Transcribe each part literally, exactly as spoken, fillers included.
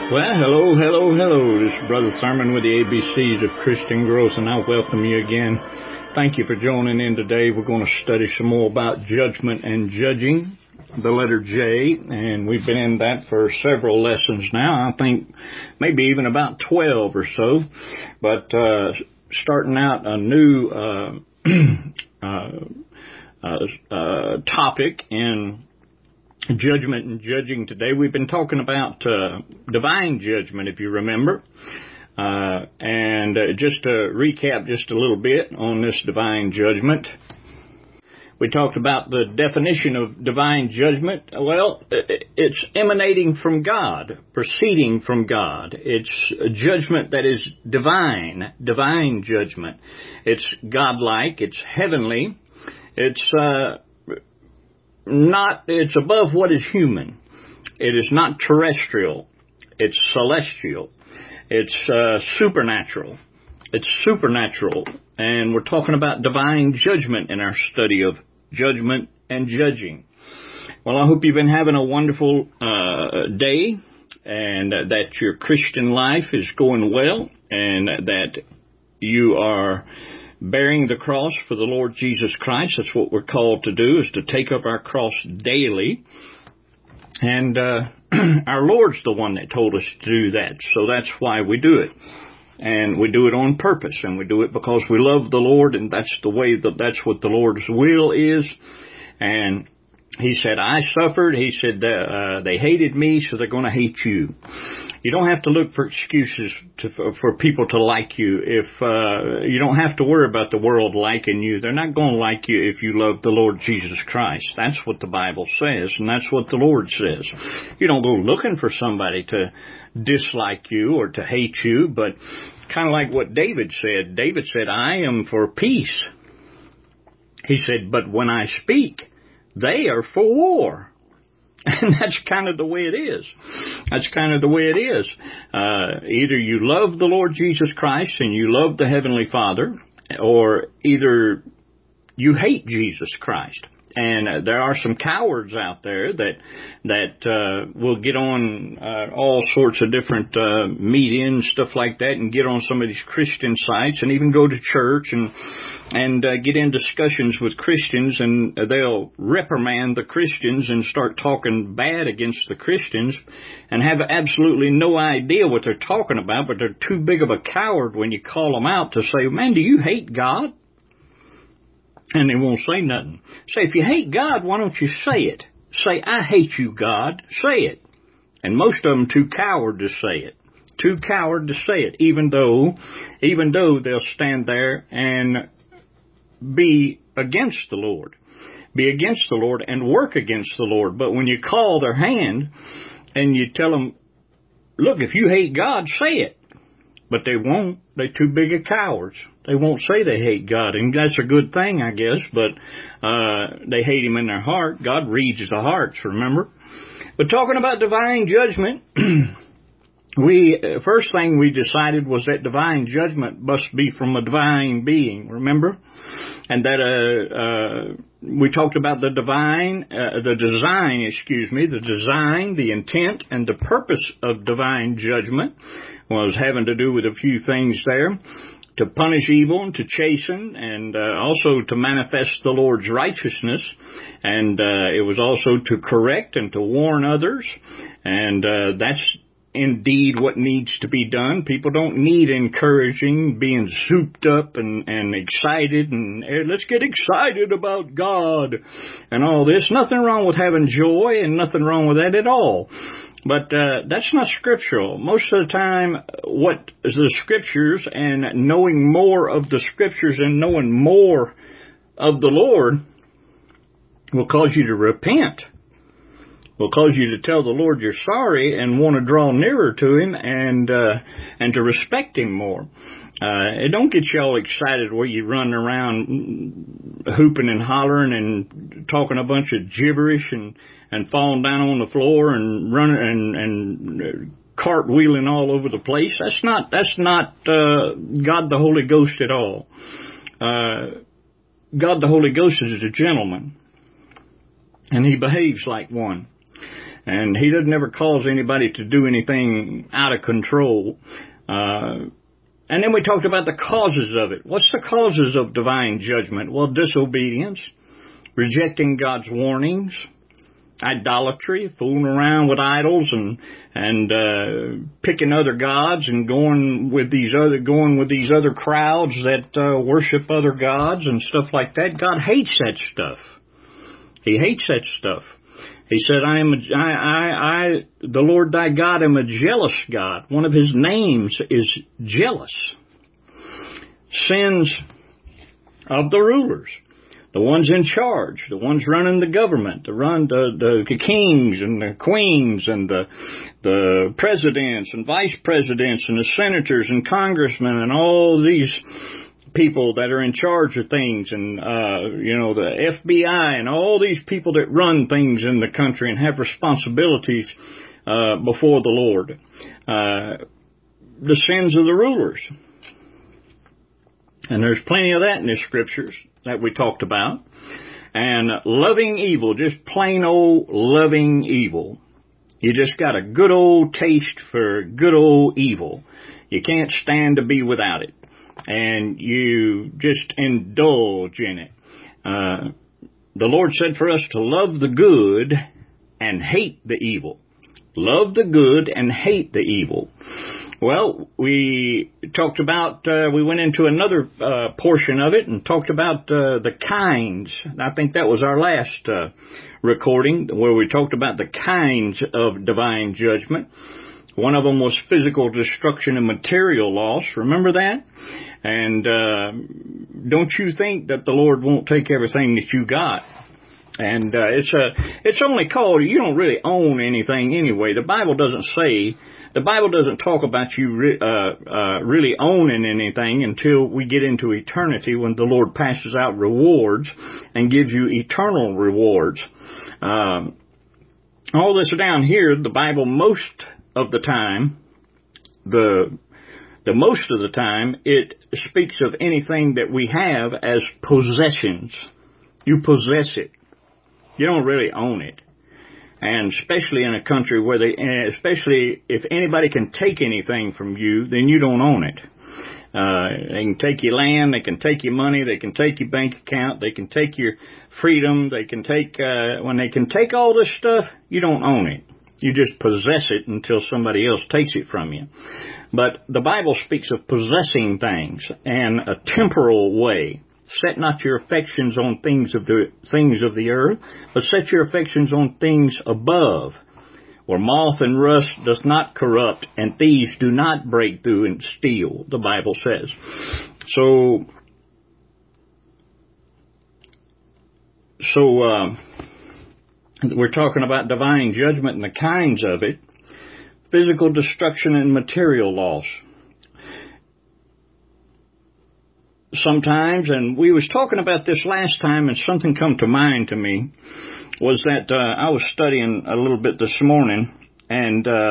Well, hello, hello, hello. This is Brother Thurman with the A B Cs of Christian Growth, and I welcome you again. Thank you for joining in today. We're going to study some more about judgment and judging, the letter J, and we've been in that for several lessons now. I think maybe even about twelve or so. But uh, starting out a new uh, uh, uh, uh, topic in judgment and judging today. We've been talking about uh, divine judgment, if you remember. Uh, and uh, just to recap just a little bit on this divine judgment, we talked about the definition of divine judgment. Well, it's emanating from God, proceeding from God. It's a judgment that is divine, divine judgment. It's godlike, it's heavenly, it's uh Not, it's above what is human. It is not terrestrial. It's celestial. It's uh, supernatural. It's supernatural. And we're talking about divine judgment in our study of judgment and judging. Well, I hope you've been having a wonderful uh, day, and uh, that your Christian life is going well, and that you are bearing the cross for the Lord Jesus Christ. That's what we're called to do, is to take up our cross daily. And uh, our Lord's the one that told us to do that. So that's why we do it. And we do it on purpose. And we do it because we love the Lord, and that's the way that that's what the Lord's will is. And He said, I suffered. He said, uh, they hated me, so they're going to hate you. You don't have to look for excuses to, for, for people to like you. If uh, you don't have to worry about the world liking you. They're not going to like you if you love the Lord Jesus Christ. That's what the Bible says, and that's what the Lord says. You don't go looking for somebody to dislike you or to hate you, but kind of like what David said. David said, I am for peace. He said, but when I speak, they are for war. And that's kind of the way it is. That's kind of the way it is. Uh, either you love the Lord Jesus Christ and you love the Heavenly Father, or either you hate Jesus Christ. And uh, there are some cowards out there that that uh, will get on uh, all sorts of different uh, media and stuff like that, and get on some of these Christian sites, and even go to church and and uh, get in discussions with Christians, and they'll reprimand the Christians and start talking bad against the Christians, and have absolutely no idea what they're talking about, but they're too big of a coward when you call them out to say, man, do you hate God? And they won't say nothing. Say, if you hate God, why don't you say it? Say, I hate you, God. Say it. And most of them too coward to say it. Too coward to say it, even though, even though they'll stand there and be against the Lord. Be against the Lord and work against the Lord. But when you call their hand and you tell them, look, if you hate God, say it. But they won't. They're too big of cowards. They won't say they hate God, and that's a good thing, I guess, but uh they hate Him in their heart. God reads the hearts, remember? But talking about divine judgment, we first thing we decided was that divine judgment must be from a divine being, remember? And that uh, uh we talked about the divine, uh, the design, excuse me, the design, the intent, and the purpose of divine judgment was having to do with a few things there. To punish evil and to chasten, and uh, also to manifest the Lord's righteousness. And uh, it was also to correct and to warn others. And uh, that's indeed what needs to be done. People don't need encouraging, being souped up and, and excited, and hey, let's get excited about God and all this. Nothing wrong with having joy, and nothing wrong with that at all. But uh, that's not scriptural. Most of the time, what is the scriptures, and knowing more of the scriptures and knowing more of the Lord will cause you to repent. Will cause you to tell the Lord you're sorry and want to draw nearer to Him, and uh, and to respect Him more. Uh, it don't get you all excited where you run around hooping and hollering and talking a bunch of gibberish and, and falling down on the floor and running and, and cartwheeling all over the place. That's not that's not uh, God the Holy Ghost at all. Uh, God the Holy Ghost is a gentleman, and He behaves like one. And He doesn't ever cause anybody to do anything out of control. Uh, and then we talked about the causes of it. What's the causes of divine judgment? Well, disobedience, rejecting God's warnings, idolatry, fooling around with idols and and uh, picking other gods and going with these other going with these other crowds that uh, worship other gods and stuff like that. God hates that stuff. He hates that stuff. He said, "I am a, I, I, I, the Lord thy God, am a jealous God." One of His names is jealous. Sins of the rulers. The ones in charge, the ones running the government, the run the, the kings and the queens and the the presidents and vice presidents and the senators and congressmen and all these people that are in charge of things, and uh, you know, the F B I and all these people that run things in the country and have responsibilities uh, before the Lord. Uh, the sins of the rulers. And there's plenty of that in the scriptures that we talked about. And loving evil, just plain old loving evil. You just got a good old taste for good old evil. You can't stand to be without it. And you just indulge in it. Uh, the Lord said for us to love the good and hate the evil. Love the good and hate the evil. Well, we talked about, uh, we went into another uh, portion of it and talked about uh, the kinds. I think that was our last uh, recording where we talked about the kinds of divine judgment. One of them was physical destruction and material loss. Remember that? And uh, don't you think that the Lord won't take everything that you got? And uh, it's a, it's only called, you don't really own anything anyway. The Bible doesn't say, the Bible doesn't talk about you re, uh, uh, really owning anything until we get into eternity when the Lord passes out rewards and gives you eternal rewards. Um, all this down here, the Bible most of the time, the the most of the time, it speaks of anything that we have as possessions. You possess it. You don't really own it. And especially in a country where they, especially if anybody can take anything from you, then you don't own it. Uh, they can take your land, they can take your money, they can take your bank account, they can take your freedom, they can take, uh, when they can take all this stuff, you don't own it. You just possess it until somebody else takes it from you. But the Bible speaks of possessing things in a temporal way. Set not your affections on things of the things of the earth, but set your affections on things above, where moth and rust does not corrupt, and thieves do not break through and steal, the Bible says. So, so uh, we're talking about divine judgment and the kinds of it, physical destruction and material loss. Sometimes, and we was talking about this last time, and something come to mind to me, was that uh, I was studying a little bit this morning, and uh,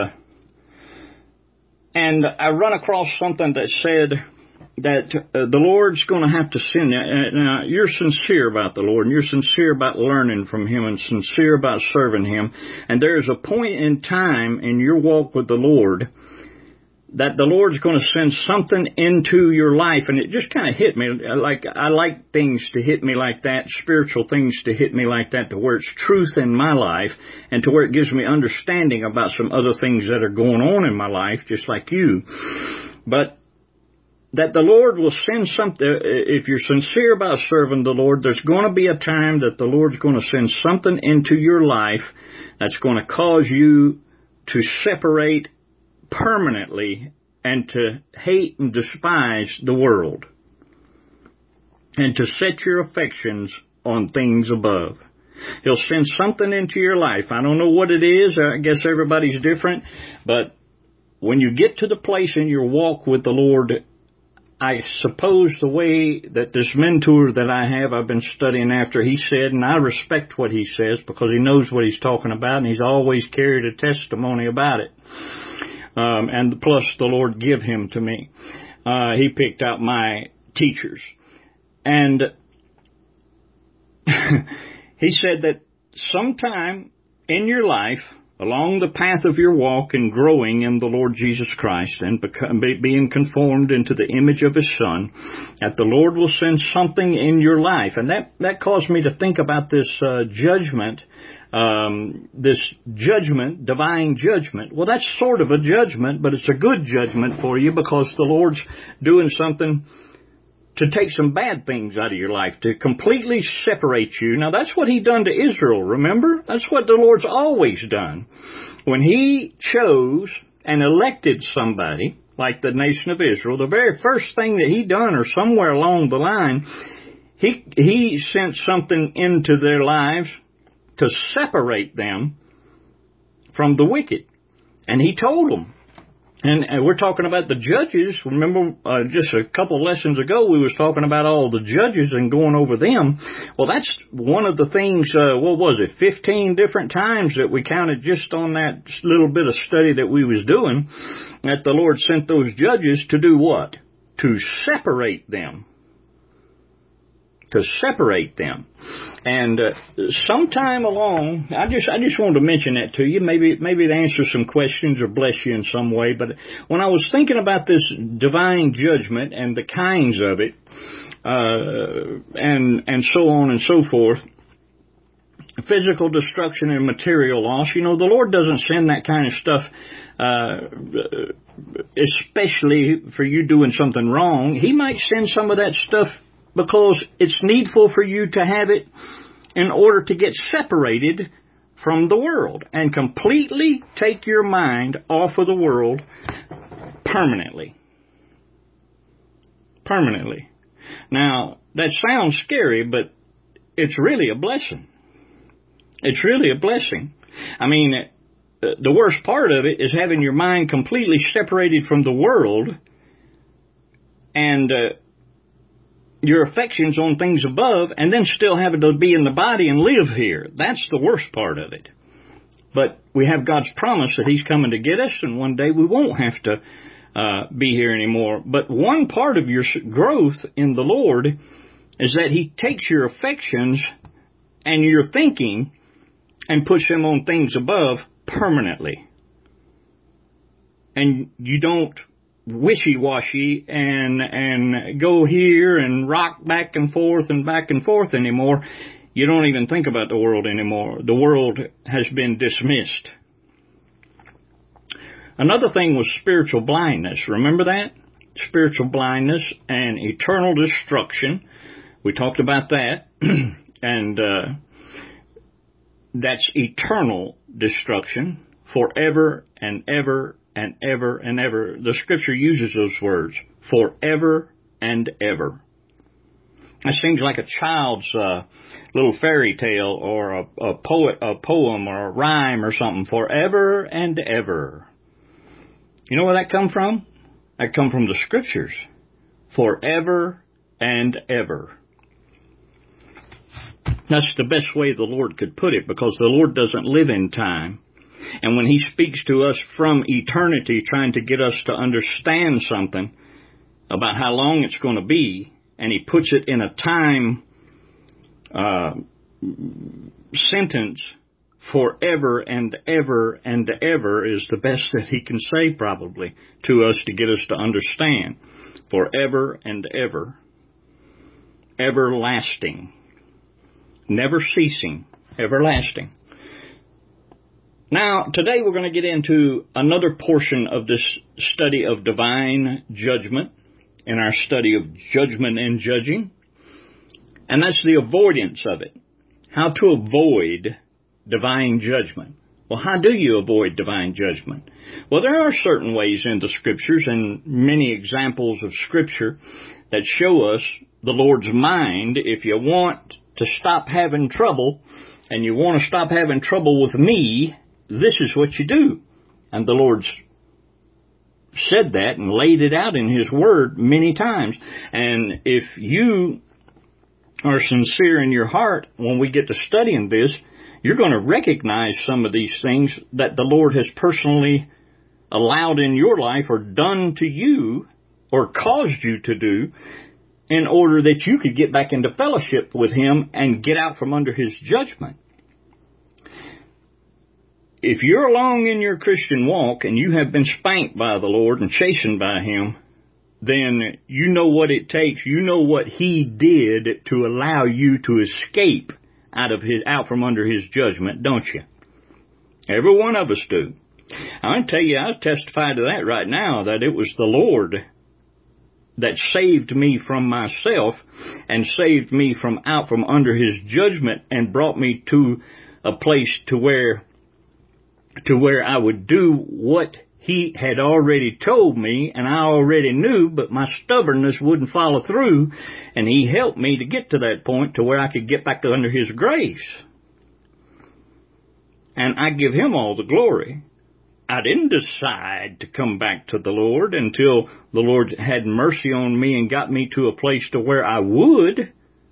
and I run across something that said that uh, the Lord's going to have to send you. Uh, now, you're sincere about the Lord, and you're sincere about learning from Him, and sincere about serving Him, and there's a point in time in your walk with the Lord that the Lord's going to send something into your life. And it just kind of hit me. Like, I like things to hit me like that, spiritual things to hit me like that, to where it's truth in my life and to where it gives me understanding about some other things that are going on in my life, just like you. But that the Lord will send something, if you're sincere about serving the Lord, there's going to be a time that the Lord's going to send something into your life that's going to cause you to separate permanently and to hate and despise the world and to set your affections on things above. He'll send something into your life. I don't know what it is. I guess everybody's different. But when you get to the place in your walk with the Lord, I suppose the way that this mentor that I have, I've been studying after, he said, and I respect what he says because he knows what he's talking about, and he's always carried a testimony about it. Um, and plus, the Lord give him to me. Uh, he picked out my teachers. And he said that sometime in your life, along the path of your walk and growing in the Lord Jesus Christ and become, being conformed into the image of His Son, that the Lord will send something in your life. And that, that caused me to think about this uh, judgment, um, this judgment, divine judgment. Well, that's sort of a judgment, but it's a good judgment for you because the Lord's doing something to take some bad things out of your life, to completely separate you. Now, that's what He done to Israel, remember? That's what the Lord's always done. When He chose and elected somebody, like the nation of Israel, the very first thing that He done, or somewhere along the line, He, he sent something into their lives to separate them from the wicked. And He told them. And, and we're talking about the judges. Remember, uh, just a couple lessons ago, we was talking about all the judges and going over them. Well, that's one of the things, uh, what was it, fifteen different times that we counted just on that little bit of study that we was doing, that the Lord sent those judges to do what? To separate them. To separate them. And uh, sometime along, I just I just wanted to mention that to you, maybe maybe to answer some questions or bless you in some way. But when I was thinking about this divine judgment and the kinds of it, uh, and and so on and so forth, physical destruction and material loss, you know, the Lord doesn't send that kind of stuff uh, especially for you doing something wrong. He might send some of that stuff because it's needful for you to have it in order to get separated from the world and completely take your mind off of the world permanently. Permanently. Now, that sounds scary, but it's really a blessing. It's really a blessing. I mean, the worst part of it is having your mind completely separated from the world and uh, your affections on things above, and then still having to be in the body and live here. That's the worst part of it. But we have God's promise that He's coming to get us, and one day we won't have to uh, be here anymore. But one part of your growth in the Lord is that He takes your affections and your thinking and puts them on things above permanently. And you don't wishy-washy and and go here and rock back and forth and back and forth anymore. You don't even think about the world anymore. The world has been dismissed. Another thing was spiritual blindness. Remember that? Spiritual blindness and eternal destruction. We talked about that. and uh, that's eternal destruction forever and ever and ever and ever. The Scripture uses those words, forever and ever. It seems like a child's uh, little fairy tale or a, a poet, a poem or a rhyme or something, forever and ever. You know where that come from? That come from the Scriptures, forever and ever. That's the best way the Lord could put it, because the Lord doesn't live in time. And when He speaks to us from eternity, trying to get us to understand something about how long it's going to be, and He puts it in a time uh, sentence, forever and ever and ever is the best that He can say probably to us to get us to understand. Forever and ever. Everlasting. Never ceasing. Everlasting. Now, today we're going to get into another portion of this study of divine judgment in our study of judgment and judging. And that's the avoidance of it. How to avoid divine judgment. Well, how do you avoid divine judgment? Well, there are certain ways in the Scriptures and many examples of Scripture that show us the Lord's mind. If you want to stop having trouble and you want to stop having trouble with me, this is what you do. And the Lord's said that and laid it out in His Word many times. And if you are sincere in your heart, when we get to studying this, you're going to recognize some of these things that the Lord has personally allowed in your life or done to you or caused you to do in order that you could get back into fellowship with Him and get out from under His judgment. if you're along in your Christian walk and you have been spanked by the Lord and chastened by Him, then you know what it takes. You know what He did to allow you to escape out of His, out from under His judgment, don't you? Every one of us do. I can tell you, I testify to that right now, that it was the Lord that saved me from myself and saved me from out from under His judgment and brought me to a place to where, to where I would do what He had already told me and I already knew, but my stubbornness wouldn't follow through, and He helped me to get to that point to where I could get back under His grace. And I give Him all the glory. I didn't decide to come back to the Lord until the Lord had mercy on me and got me to a place to where I would.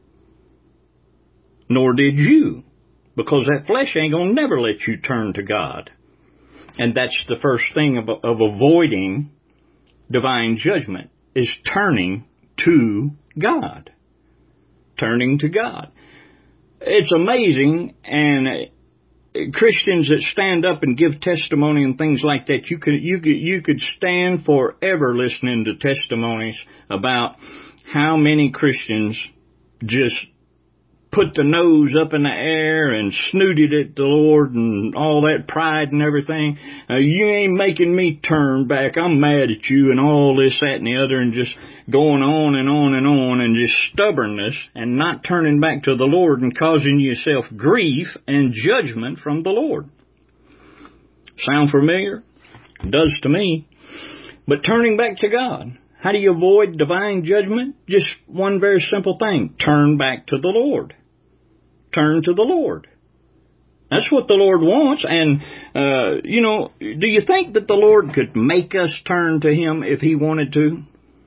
Nor did you. Because that flesh ain't going to never let you turn to God. And that's the first thing of, of avoiding divine judgment, is turning to God. Turning to God. It's amazing, and Christians that stand up and give testimony and things like that, you could you could you could stand forever listening to testimonies about how many Christians just put the nose up in the air and snooted at the Lord and all that pride and everything. Uh, you ain't making me turn back. I'm mad at you and all this, that, and the other, and just going on and on and on, and just stubbornness and not turning back to the Lord and causing yourself grief and judgment from the Lord. Sound familiar? It does to me. But turning back to God. How do you avoid divine judgment? Just one very simple thing. Turn back to the Lord. Turn to the Lord. That's what the Lord wants. And, uh, you know, do you think that the Lord could make us turn to Him if He wanted to?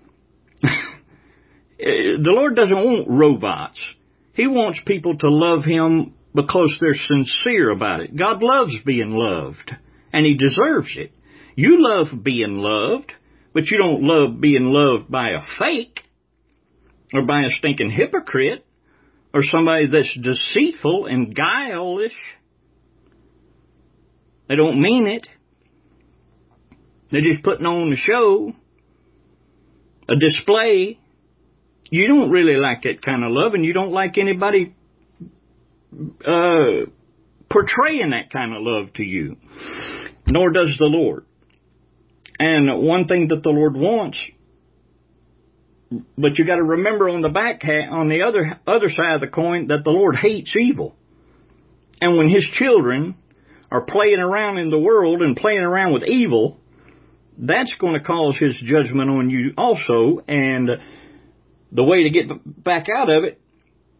The Lord doesn't want robots. He wants people to love Him because they're sincere about it. God loves being loved, and He deserves it. You love being loved, but you don't love being loved by a fake or by a stinking hypocrite or somebody that's deceitful and guileless. They don't mean it. They're just putting on a show, a display. You don't really like that kind of love, and you don't like anybody uh, portraying that kind of love to you. Nor does the Lord. And one thing that the Lord wants, but you got to remember on the back, on the other other side of the coin, that the Lord hates evil. And when His children are playing around in the world and playing around with evil, that's going to cause His judgment on you also. And the way to get back out of it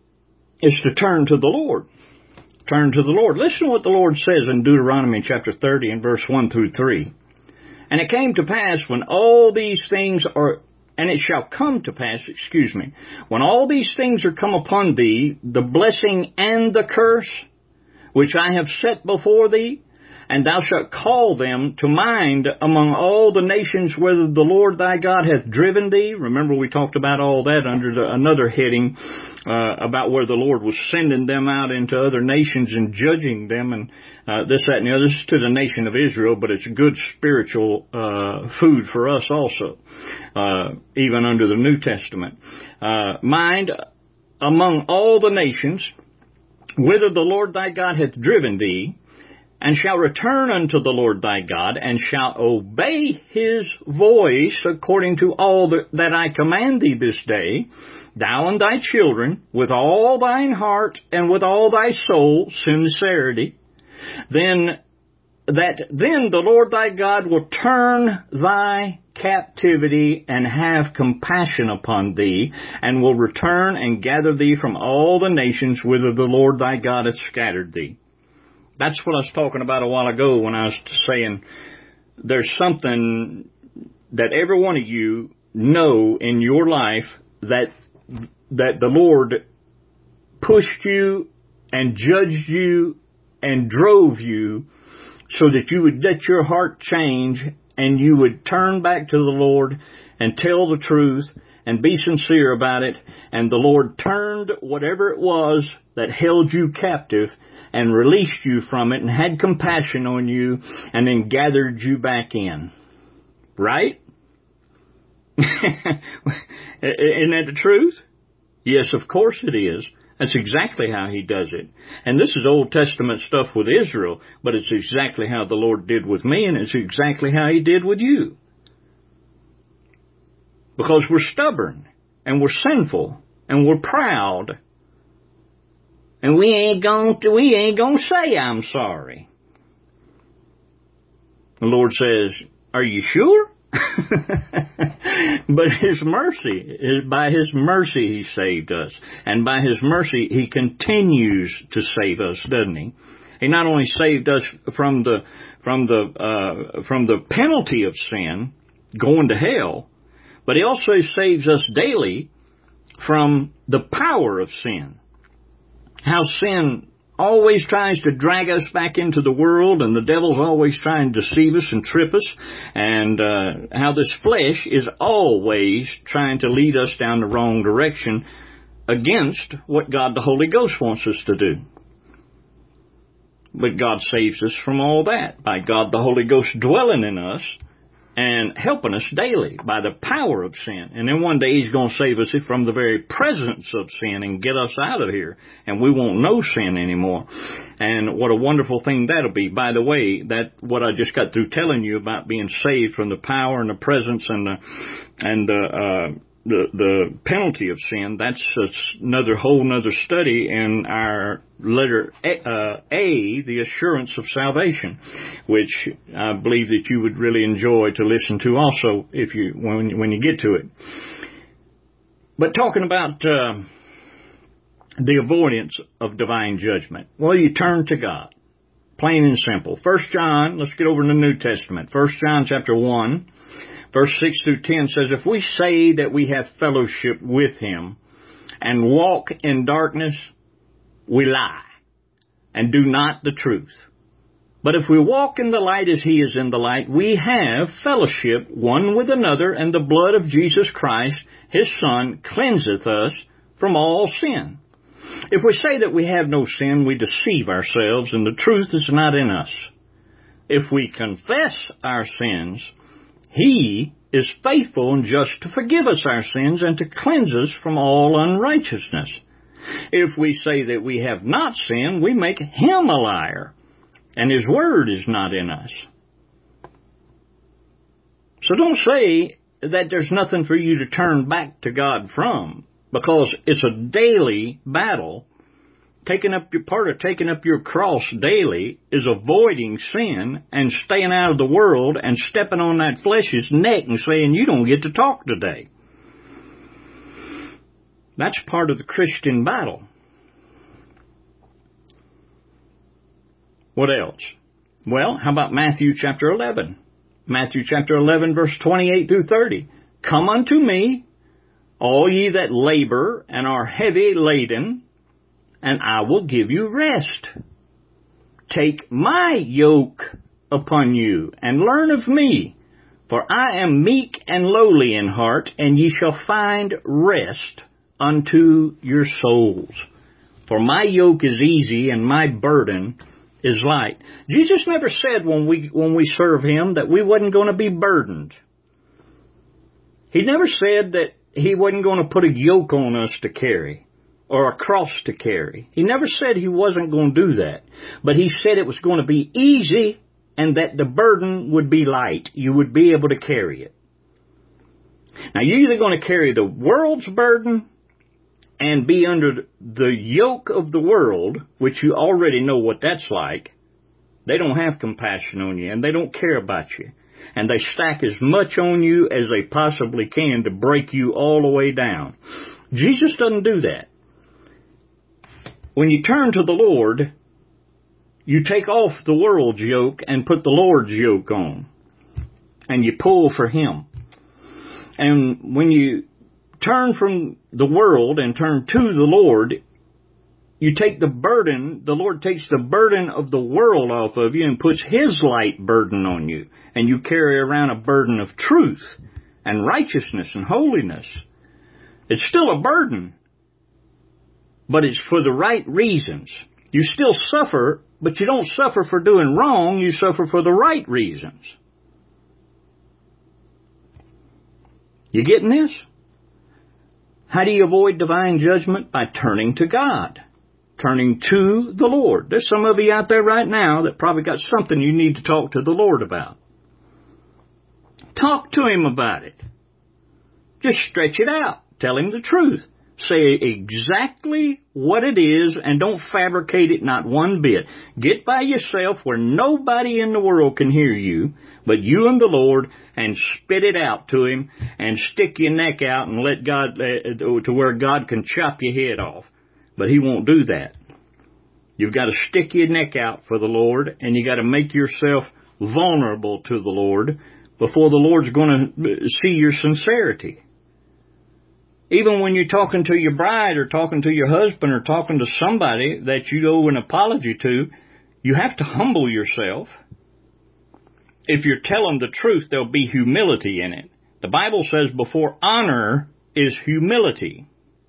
is to turn to the Lord. Turn to the Lord. Listen to what the Lord says in Deuteronomy chapter thirty and verse one through three. And it came to pass when all these things are, and it shall come to pass, excuse me, when all these things are come upon thee, the blessing and the curse, which I have set before thee, and thou shalt call them to mind among all the nations whither the Lord thy God hath driven thee. Remember, we talked about all that under the, another heading uh, about where the Lord was sending them out into other nations and judging them, and uh, this, that, and the other. This is to the nation of Israel, but it's good spiritual uh, food for us also, uh, even under the New Testament. Uh, mind among all the nations whither the Lord thy God hath driven thee, and shall return unto the Lord thy God, and shall obey His voice according to all the, that I command thee this day, thou and thy children, with all thine heart and with all thy soul, sincerity, then that then the Lord thy God will turn thy captivity and have compassion upon thee, and will return and gather thee from all the nations whither the Lord thy God hath scattered thee. That's what I was talking about a while ago when I was saying there's something that every one of you know in your life that that the Lord pushed you and judged you and drove you so that you would let your heart change and you would turn back to the Lord and tell the truth and be sincere about it. And the Lord turned whatever it was that held you captive and released you from it and had compassion on you and then gathered you back in. Right? Isn't that the truth? Yes, of course it is. That's exactly how He does it. And this is Old Testament stuff with Israel, but it's exactly how the Lord did with me, and it's exactly how He did with you. Because we're stubborn, and we're sinful, and we're proud, and we ain't going to, we ain't going to say I'm sorry. The Lord says, are you sure? But His mercy, by His mercy He saved us. And by His mercy He continues to save us, doesn't He? He not only saved us from the, from the, uh, from the penalty of sin, going to hell, but He also saves us daily from the power of sin. How sin always tries to drag us back into the world, and the devil's always trying to deceive us and trip us, and uh, how this flesh is always trying to lead us down the wrong direction against what God the Holy Ghost wants us to do. But God saves us from all that by God the Holy Ghost dwelling in us and helping us daily by the power of sin. And then one day He's going to save us from the very presence of sin and get us out of here. And we won't know sin anymore. And what a wonderful thing that'll be. By the way, that what I just got through telling you about being saved from the power and the presence and the, and the, uh, the, the penalty of sin, that's another whole nother study in our letter A, uh, A, the assurance of salvation, which I believe that you would really enjoy to listen to also if you when when you get to it. But talking about uh, the avoidance of divine judgment, well, you turn to God, plain and simple. First John, let's get over in the New Testament. First John chapter one. Verse six through ten says, if we say that we have fellowship with Him and walk in darkness, we lie and do not the truth. But if we walk in the light as He is in the light, we have fellowship one with another, and the blood of Jesus Christ, His Son, cleanseth us from all sin. If we say that we have no sin, we deceive ourselves, and the truth is not in us. If we confess our sins, He is faithful and just to forgive us our sins and to cleanse us from all unrighteousness. If we say that we have not sinned, we make Him a liar, and His word is not in us. So don't say that there's nothing for you to turn back to God from, because it's a daily battle. Taking up your part of taking up your cross daily is avoiding sin and staying out of the world and stepping on that flesh's neck and saying, you don't get to talk today. That's part of the Christian battle. What else? Well, how about Matthew chapter eleven? Matthew chapter eleven, verse twenty-eight through thirty. Come unto me, all ye that labor and are heavy laden, and I will give you rest. Take my yoke upon you, and learn of me, for I am meek and lowly in heart, and ye shall find rest unto your souls. For my yoke is easy, and my burden is light. Jesus never said when we when we serve Him that we wasn't going to be burdened. He never said that He wasn't going to put a yoke on us to carry, or a cross to carry. He never said He wasn't going to do that. But He said it was going to be easy and that the burden would be light. You would be able to carry it. Now, you're either going to carry the world's burden and be under the yoke of the world, which you already know what that's like. They don't have compassion on you, and they don't care about you. And they stack as much on you as they possibly can to break you all the way down. Jesus doesn't do that. When you turn to the Lord, you take off the world's yoke and put the Lord's yoke on. And you pull for Him. And when you turn from the world and turn to the Lord, you take the burden, the Lord takes the burden of the world off of you and puts His light burden on you. And you carry around a burden of truth and righteousness and holiness. It's still a burden, but it's for the right reasons. You still suffer, but you don't suffer for doing wrong. You suffer for the right reasons. You getting this? How do you avoid divine judgment? By turning to God. Turning to the Lord. There's some of you out there right now that probably got something you need to talk to the Lord about. Talk to Him about it. Just stretch it out. Tell Him the truth. Say exactly what it is and don't fabricate it not one bit. Get by yourself where nobody in the world can hear you but you and the Lord, and spit it out to Him and stick your neck out and let God, uh, to where God can chop your head off. But He won't do that. You've got to stick your neck out for the Lord, and you got to make yourself vulnerable to the Lord before the Lord's going to see your sincerity. Even when you're talking to your bride or talking to your husband or talking to somebody that you owe an apology to, you have to humble yourself. If you're telling the truth, there'll be humility in it. The Bible says before honor is humility.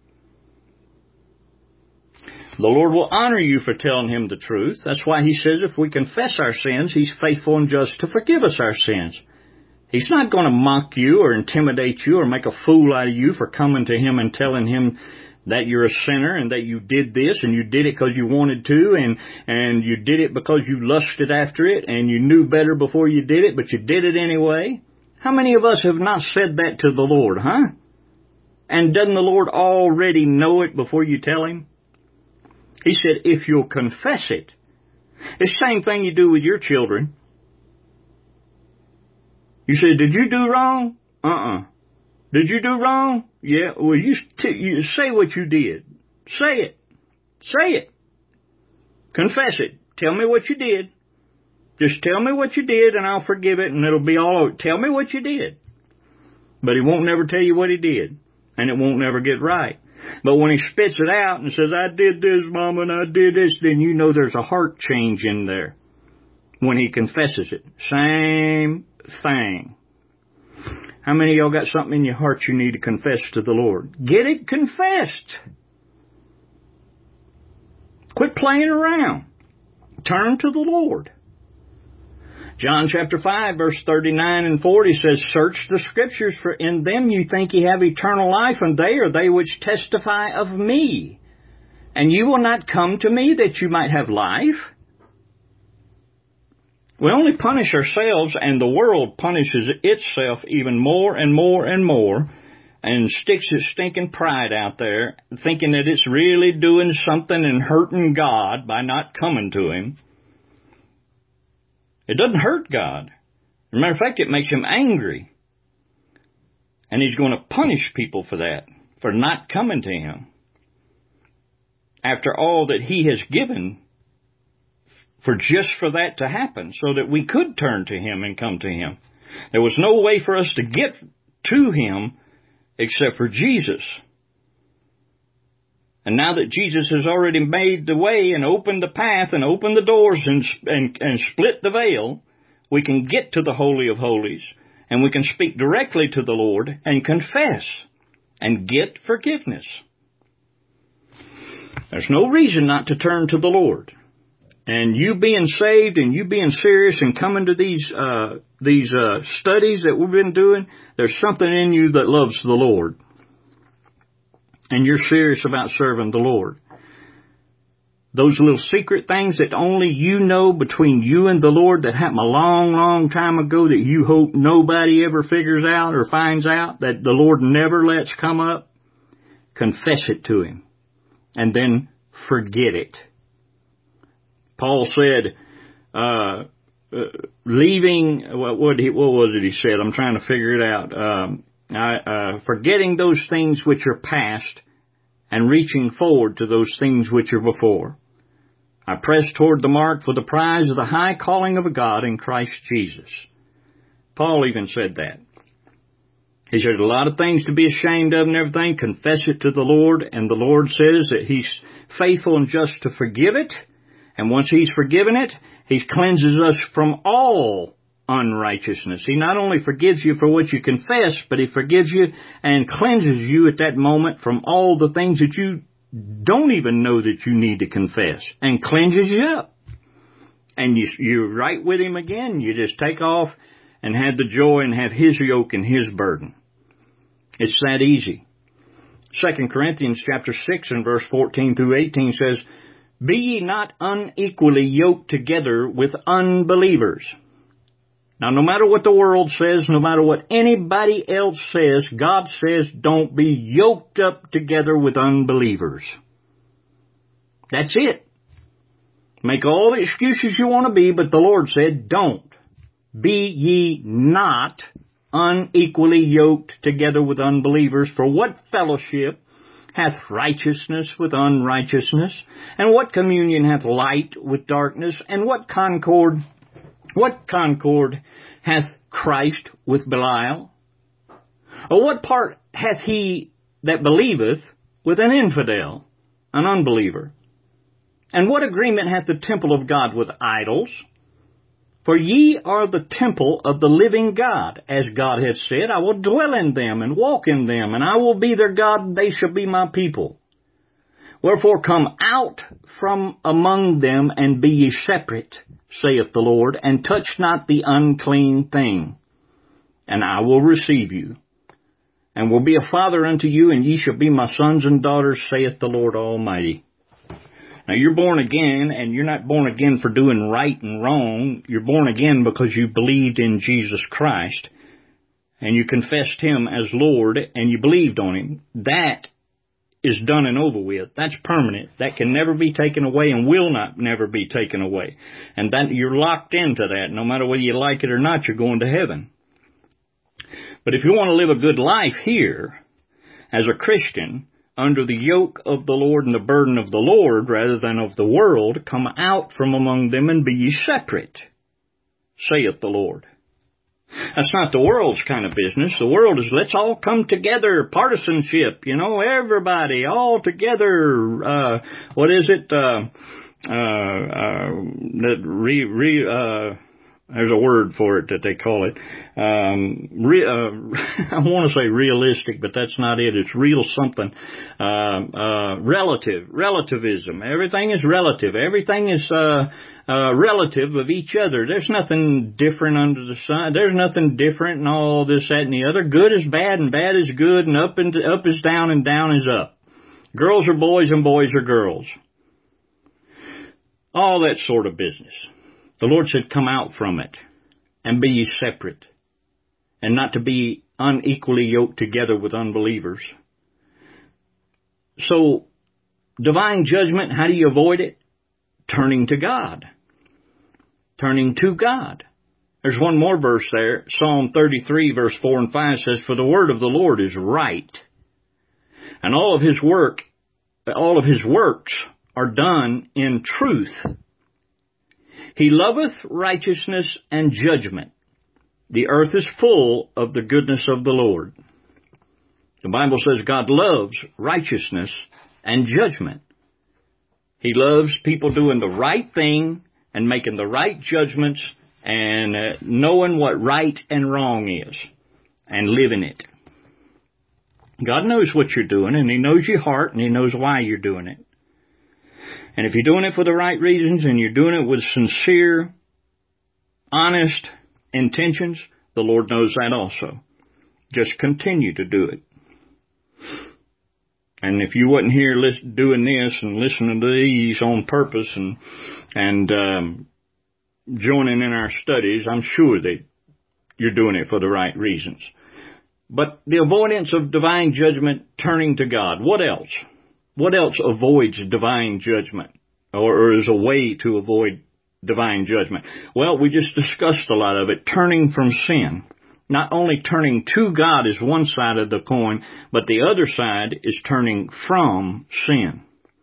The Lord will honor you for telling Him the truth. That's why He says if we confess our sins, He's faithful and just to forgive us our sins. He's not going to mock you or intimidate you or make a fool out of you for coming to Him and telling Him that you're a sinner and that you did this and you did it because you wanted to and, and you did it because you lusted after it and you knew better before you did it, but you did it anyway. How many of us have not said that to the Lord, huh? And doesn't the Lord already know it before you tell Him? He said, if you'll confess it. It's the same thing you do with your children. You say, did you do wrong? Uh-uh. Did you do wrong? Yeah. Well, you, t- you say what you did. Say it. Say it. Confess it. Tell me what you did. Just tell me what you did and I'll forgive it and it'll be all over. Tell me what you did. But He won't never tell you what He did. And it won't never get right. But when He spits it out and says, I did this, Mama, and I did this, then you know there's a heart change in there. When He confesses it. Same thing. How many of y'all got something in your heart you need to confess to the Lord? Get it confessed. Quit playing around. Turn to the Lord. John chapter five, verse thirty-nine and forty says, search the Scriptures, for in them you think ye have eternal life, and they are they which testify of me. And you will not come to me that you might have life. We only punish ourselves, and the world punishes itself even more and more and more, and sticks its stinking pride out there, thinking that it's really doing something and hurting God by not coming to Him. It doesn't hurt God. As a matter of fact, it makes Him angry. And He's going to punish people for that, for not coming to Him. After all that He has given, for just for that to happen, so that we could turn to Him and come to Him. There was no way for us to get to Him except for Jesus. And now that Jesus has already made the way and opened the path and opened the doors and, and, and split the veil, we can get to the Holy of Holies and we can speak directly to the Lord and confess and get forgiveness. There's no reason not to turn to the Lord. And you being saved and you being serious and coming to these uh, these uh, studies that we've been doing, there's something in you that loves the Lord. And you're serious about serving the Lord. Those little secret things that only you know between you and the Lord that happened a long, long time ago that you hope nobody ever figures out or finds out, that the Lord never lets come up, confess it to Him. And then forget it. Paul said, uh, uh, leaving, what, what, he, what was it he said? I'm trying to figure it out. Um, I, uh, forgetting those things which are past and reaching forward to those things which are before. I press toward the mark for the prize of the high calling of God in Christ Jesus. Paul even said that. He said a lot of things to be ashamed of and everything. Confess it to the Lord. And the Lord says that He's faithful and just to forgive it. And once He's forgiven it, He cleanses us from all unrighteousness. He not only forgives you for what you confess, but He forgives you and cleanses you at that moment from all the things that you don't even know that you need to confess, and cleanses you up. And you, you're right with Him again. You just take off and have the joy and have His yoke and His burden. It's that easy. Second Corinthians chapter six and verse fourteen through eighteen says, "Be ye not unequally yoked together with unbelievers." Now, no matter what the world says, no matter what anybody else says, God says don't be yoked up together with unbelievers. That's it. Make all the excuses you want to be, but the Lord said don't. Be ye not unequally yoked together with unbelievers. For what fellowship hath righteousness with unrighteousness? And what communion hath light with darkness? And what concord, what concord hath Christ with Belial? Or what part hath he that believeth with an infidel, an unbeliever? And what agreement hath the temple of God with idols? For ye are the temple of the living God. As God hath said, I will dwell in them and walk in them, and I will be their God, and they shall be my people. Wherefore come out from among them, and be ye separate, saith the Lord, and touch not the unclean thing. And I will receive you, and will be a father unto you, and ye shall be my sons and daughters, saith the Lord Almighty. Now, you're born again, and you're not born again for doing right and wrong. You're born again because you believed in Jesus Christ, and you confessed Him as Lord, and you believed on Him. That is done and over with. That's permanent. That can never be taken away and will not never be taken away. And that you're locked into that. No matter whether you like it or not, you're going to heaven. But if you want to live a good life here, as a Christian, under the yoke of the Lord and the burden of the Lord rather than of the world, come out from among them and be ye separate, saith the Lord. That's not the world's kind of business. The world is, let's all come together, partisanship, you know, everybody all together. Uh, what is it? Uh, uh, uh, that re, re, uh, There's a word for it that they call it. Um, re, uh, I want to say realistic, but that's not it. It's real something. Uh, uh, relative, relativism. Everything is relative. Everything is uh, uh, relative of each other. There's nothing different under the sun. There's nothing different in all this, that, and the other. Good is bad, and bad is good, and up and up is down, and down is up. Girls are boys, and boys are girls. All that sort of business. The Lord said, come out from it, and be ye separate, and not to be unequally yoked together with unbelievers. So, divine judgment, how do you avoid it? Turning to God. Turning to God. There's one more verse there. Psalm thirty-three, verse four and five says, For the word of the Lord is right, and all of His work, all of His works are done in truth. He loveth righteousness and judgment. The earth is full of the goodness of the Lord. The Bible says God loves righteousness and judgment. He loves people doing the right thing and making the right judgments and uh, knowing what right and wrong is and living it. God knows what you're doing, and He knows your heart, and He knows why you're doing it. And if you're doing it for the right reasons and you're doing it with sincere, honest intentions, the Lord knows that also. Just continue to do it. And if you wasn't here listen, doing this and listening to these on purpose and and um, joining in our studies, I'm sure that you're doing it for the right reasons. But the avoidance of divine judgment, turning to God. What else? What else avoids divine judgment, or, or is a way to avoid divine judgment? Well, we just discussed a lot of it. Turning from sin. Not only turning to God is one side of the coin, but the other side is turning from sin.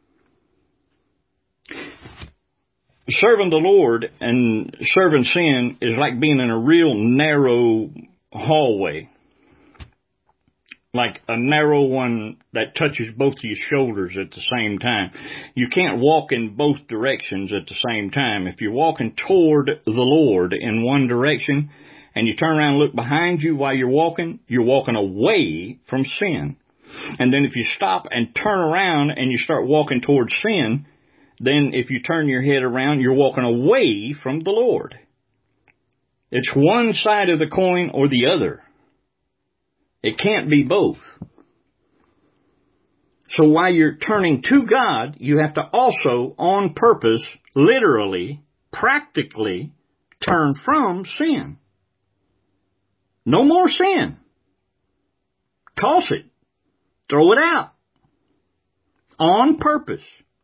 Serving the Lord and serving sin is like being in a real narrow hallway like a narrow one that touches both of your shoulders at the same time. You can't walk in both directions at the same time. If you're walking toward the Lord in one direction and you turn around and look behind you while you're walking, you're walking away from sin. And then if you stop and turn around and you start walking towards sin, then if you turn your head around, you're walking away from the Lord. It's one side of the coin or the other. It can't be both. So while you're turning to God, you have to also, on purpose, literally, practically, turn from sin. No more sin. Toss it. Throw it out. On purpose.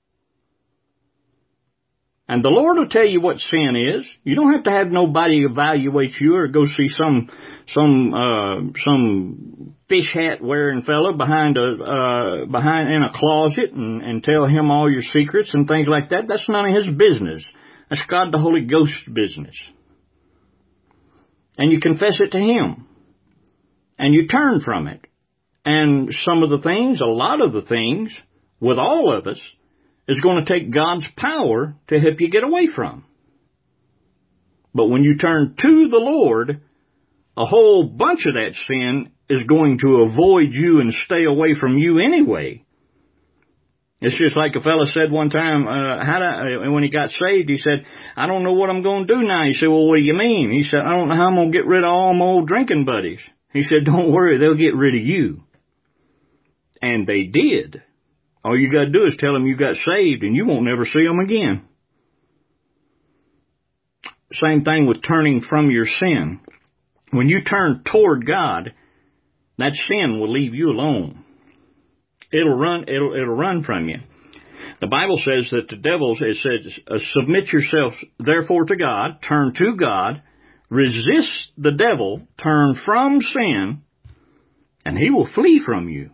And the Lord will tell you what sin is. You don't have to have nobody evaluate you or go see some some uh, some fish hat wearing fella behind a uh, behind in a closet and, and tell him all your secrets and things like that. That's none of his business. That's God the Holy Ghost's business. And you confess it to Him, and you turn from it. And some of the things, a lot of the things, with all of us, is going to take God's power to help you get away from. But when you turn to the Lord, a whole bunch of that sin is going to avoid you and stay away from you anyway. It's just like a fellow said one time, uh, how do I, when he got saved, he said, I don't know what I'm going to do now. He said, well, what do you mean? He said, I don't know how I'm going to get rid of all my old drinking buddies. He said, don't worry, they'll get rid of you. And they did. All you got to do is tell them you got saved and you won't never see them again. Same thing with turning from your sin. When you turn toward God, that sin will leave you alone. It'll run, it'll, it'll run from you. The Bible says that the devil, it says, uh, submit yourself therefore to God, turn to God, resist the devil, turn from sin, and he will flee from you.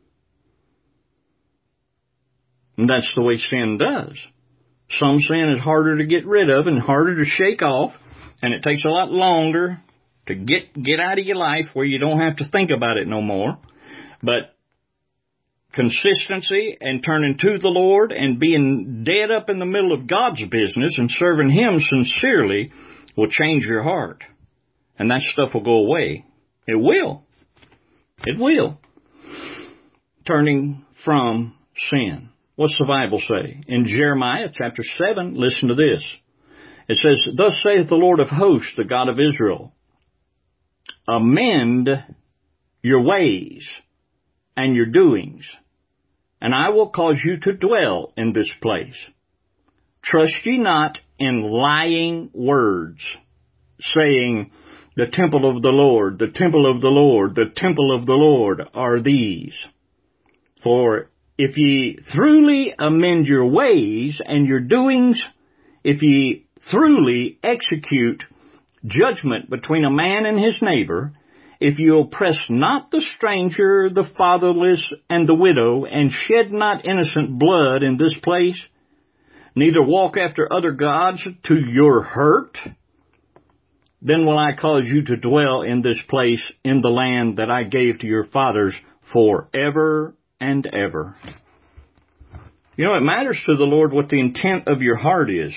And that's the way sin does. Some sin is harder to get rid of and harder to shake off, and it takes a lot longer to get get out of your life where you don't have to think about it no more. But consistency and turning to the Lord and being dead up in the middle of God's business and serving Him sincerely will change your heart. And that stuff will go away. It will. It will. Turning from sin. What's the Bible say? In Jeremiah chapter seven, listen to this. It says, thus saith the Lord of hosts, the God of Israel, amend your ways and your doings, and I will cause you to dwell in this place. Trust ye not in lying words, saying, the temple of the Lord, the temple of the Lord, the temple of the Lord are these. For if ye truly amend your ways and your doings, if ye truly execute judgment between a man and his neighbor, if ye oppress not the stranger, the fatherless, and the widow, and shed not innocent blood in this place, neither walk after other gods to your hurt, then will I cause you to dwell in this place in the land that I gave to your fathers forever and ever. You know, it matters to the Lord what the intent of your heart is.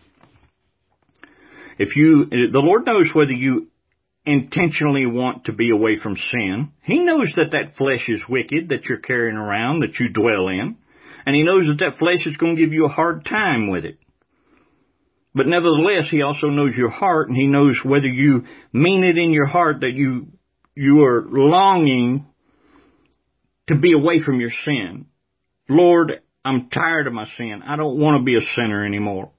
If you, the Lord knows whether you intentionally want to be away from sin. He knows that that flesh is wicked that you're carrying around, that you dwell in. And He knows that that flesh is going to give you a hard time with it. But nevertheless, He also knows your heart, and He knows whether you mean it in your heart that you, you are longing to be away from your sin. Lord, I'm tired of my sin. I don't want to be a sinner anymore.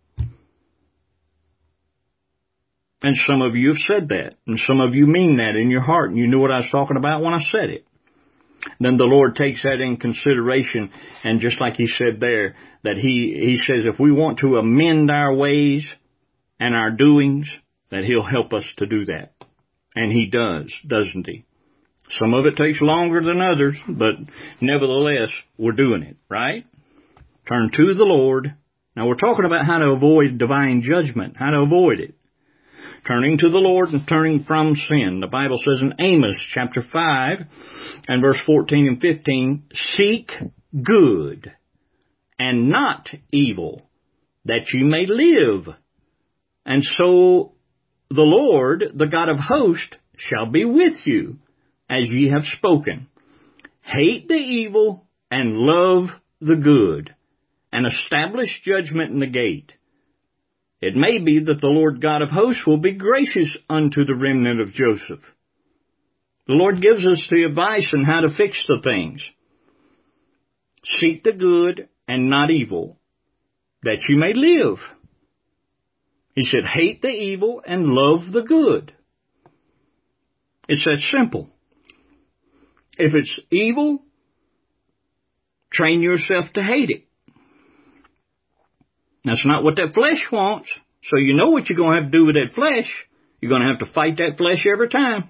And some of you have said that. And some of you mean that in your heart. And you knew what I was talking about when I said it. Then the Lord takes that in consideration. And just like He said there, that He, He says if we want to amend our ways and our doings, that He'll help us to do that. And He does, doesn't He? Some of it takes longer than others, but nevertheless, we're doing it, right? Turn to the Lord. Now, we're talking about how to avoid divine judgment, how to avoid it. Turning to the Lord and turning from sin. The Bible says in Amos chapter five and verse fourteen and fifteen, seek good and not evil, that you may live. And so the Lord, the God of hosts, shall be with you, as ye have spoken. Hate the evil and love the good, and establish judgment in the gate. It may be that the Lord God of hosts will be gracious unto the remnant of Joseph. The Lord gives us the advice on how to fix the things. Seek the good and not evil, that you may live. He said, hate the evil and love the good. It's that simple. If it's evil, train yourself to hate it. That's not what that flesh wants. So you know what you're going to have to do with that flesh. You're going to have to fight that flesh every time.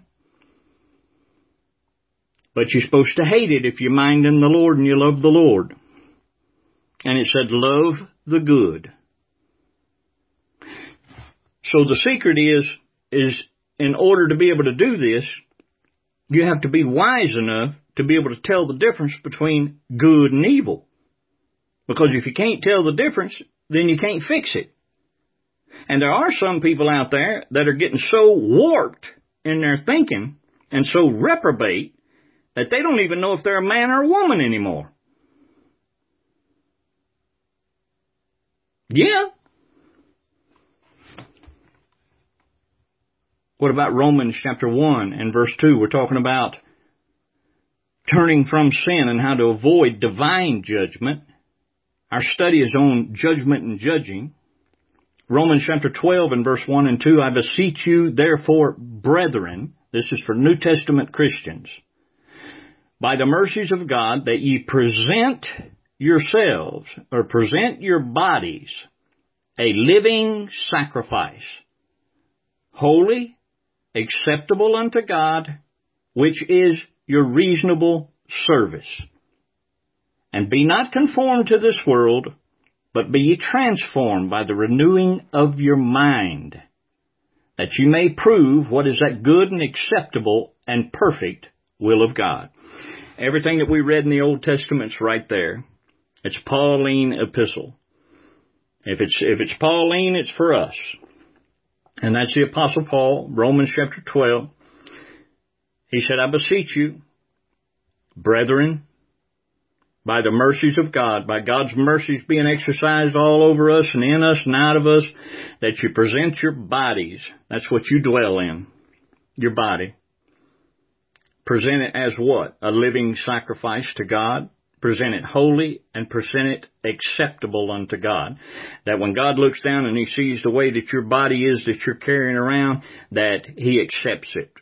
But you're supposed to hate it if you mind in the Lord and you love the Lord. And it said, love the good. So the secret is, is in order to be able to do this, you have to be wise enough to be able to tell the difference between good and evil. Because if you can't tell the difference, then you can't fix it. And there are some people out there that are getting so warped in their thinking and so reprobate that they don't even know if they're a man or a woman anymore. Yeah. What about Romans chapter one and verse two? We're talking about turning from sin and how to avoid divine judgment. Our study is on judgment and judging. Romans chapter twelve and verse one and two, I beseech you, therefore, brethren, this is for New Testament Christians, by the mercies of God, that ye present yourselves, or present your bodies, a living sacrifice, holy, acceptable unto God, which is your reasonable service. And be not conformed to this world, but be ye transformed by the renewing of your mind, that you may prove what is that good and acceptable and perfect will of God. Everything that we read in the Old Testament's right there. It's Pauline epistle. If it's, if it's Pauline, it's for us. And that's the Apostle Paul, Romans chapter twelve. He said, I beseech you, brethren, by the mercies of God, by God's mercies being exercised all over us and in us and out of us, that you present your bodies. That's what you dwell in, your body. Present it as what? A living sacrifice to God. Present it holy and present it acceptable unto God. That when God looks down and He sees the way that your body is that you're carrying around, that He accepts it.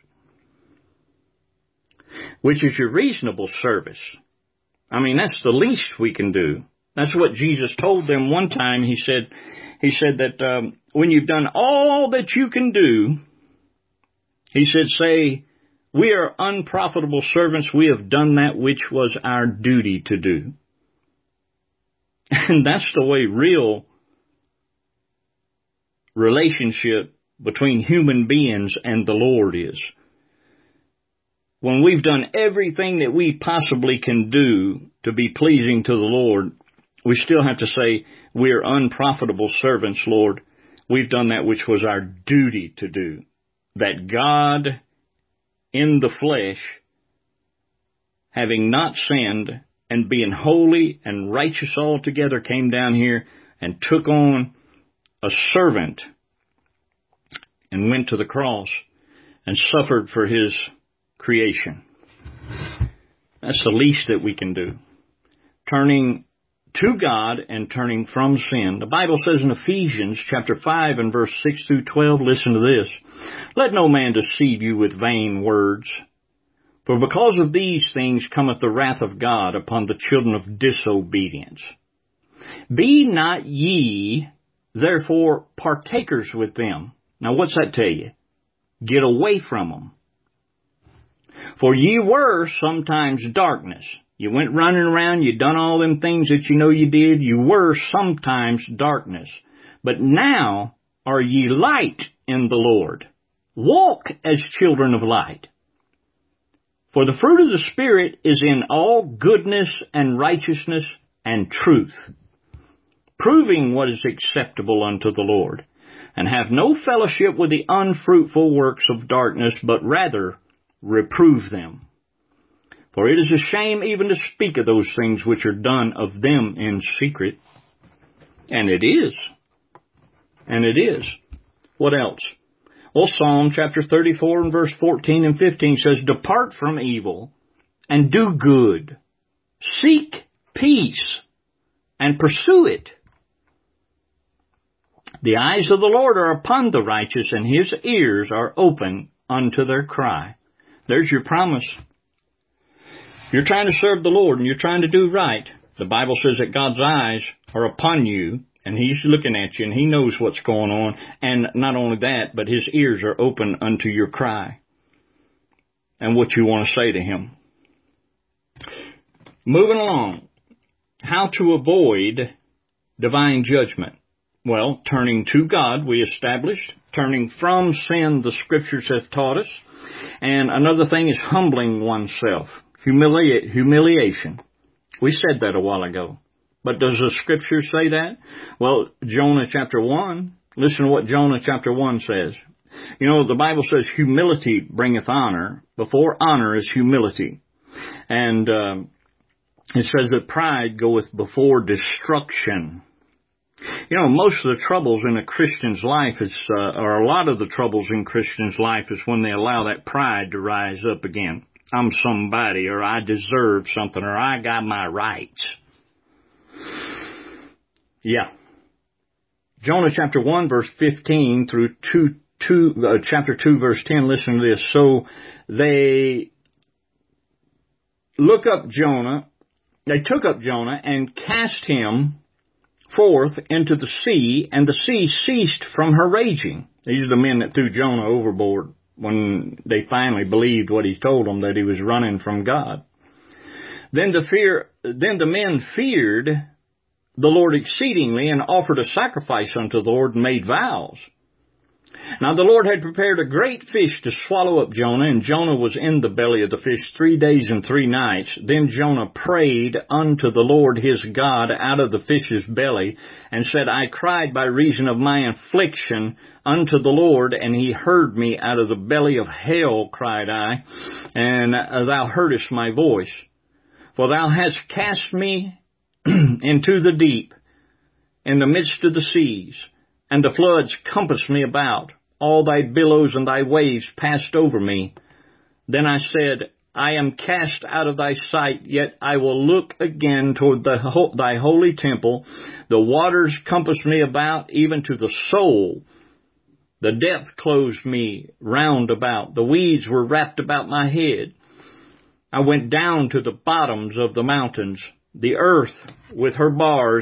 Which is your reasonable service. I mean, that's the least we can do. That's what Jesus told them one time. He said, He said that um, when you've done all that you can do, He said, say, we are unprofitable servants. We have done that which was our duty to do. And that's the way real relationship between human beings and the Lord is. When we've done everything that we possibly can do to be pleasing to the Lord, we still have to say, we are unprofitable servants, Lord. We've done that which was our duty to do. That God in the flesh, having not sinned and being holy and righteous altogether, came down here and took on a servant and went to the cross and suffered for His creation. That's the least that we can do. Turning to God and turning from sin. The Bible says in Ephesians chapter five and verse six through twelve, listen to this. Let no man deceive you with vain words. For because of these things cometh the wrath of God upon the children of disobedience. Be not ye therefore partakers with them. Now what's that tell you? Get away from them. For ye were sometimes darkness. You went running around, you done all them things that you know you did. You were sometimes darkness. But now are ye light in the Lord. Walk as children of light. For the fruit of the Spirit is in all goodness and righteousness and truth, proving what is acceptable unto the Lord, and have no fellowship with the unfruitful works of darkness, but rather reprove them. For it is a shame even to speak of those things which are done of them in secret. And it is. And it is. What else? Well, Psalm chapter thirty-four and verse fourteen and fifteen says, Depart from evil and do good. Seek peace and pursue it. The eyes of the Lord are upon the righteous, and His ears are open unto their cry. There's your promise. You're trying to serve the Lord and you're trying to do right. The Bible says that God's eyes are upon you, and He's looking at you, and He knows what's going on. And not only that, but His ears are open unto your cry and what you want to say to Him. Moving along. How to avoid divine judgment. Well, turning to God, we established. Turning from sin, the Scriptures have taught us. And another thing is humbling oneself. Humili- humiliation. We said that a while ago. But does the Scripture say that? Well, Jonah chapter one, listen to what Jonah chapter one says. You know, the Bible says humility bringeth honor. Before honor is humility. And um, it says that pride goeth before destruction. You know, most of the troubles in a Christian's life is, uh, or a lot of the troubles in Christian's life is when they allow that pride to rise up again. I'm somebody, or I deserve something, or I got my rights. Yeah. Jonah chapter one verse fifteen through two, two, uh, chapter two verse ten, listen to this. So they look up Jonah, they took up Jonah and cast him forth into the sea, and the sea ceased from her raging. These are the men that threw Jonah overboard when they finally believed what he told them, that he was running from God. Then the fear, then the men feared the Lord exceedingly, and offered a sacrifice unto the Lord, and made vows. Now the Lord had prepared a great fish to swallow up Jonah, and Jonah was in the belly of the fish three days and three nights. Then Jonah prayed unto the Lord his God out of the fish's belly, and said, I cried by reason of my affliction unto the Lord, and He heard me. Out of the belly of hell cried I, and thou heardest my voice. For thou hast cast me into the deep, in the midst of the seas, and the floods compassed me about. All thy billows and thy waves passed over me. Then I said, I am cast out of thy sight, yet I will look again toward the, thy holy temple. The waters compassed me about, even to the soul. The depth closed me round about. The weeds were wrapped about my head. I went down to the bottoms of the mountains. The earth with her bars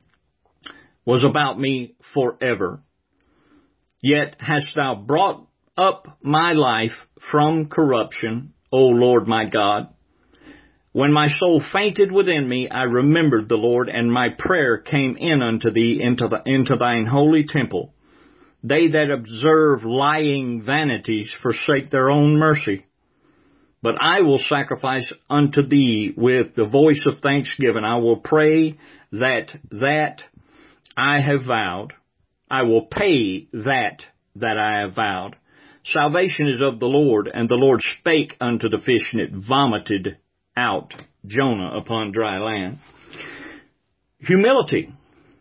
was about me forever. Yet hast thou brought up my life from corruption, O Lord my God. When my soul fainted within me, I remembered the Lord, and my prayer came in unto thee into, the, into thine holy temple. They that observe lying vanities forsake their own mercy. But I will sacrifice unto thee with the voice of thanksgiving. I will pray that that I have vowed. I will pay that that I have vowed. Salvation is of the Lord, and the Lord spake unto the fish, and it vomited out Jonah upon dry land. Humility.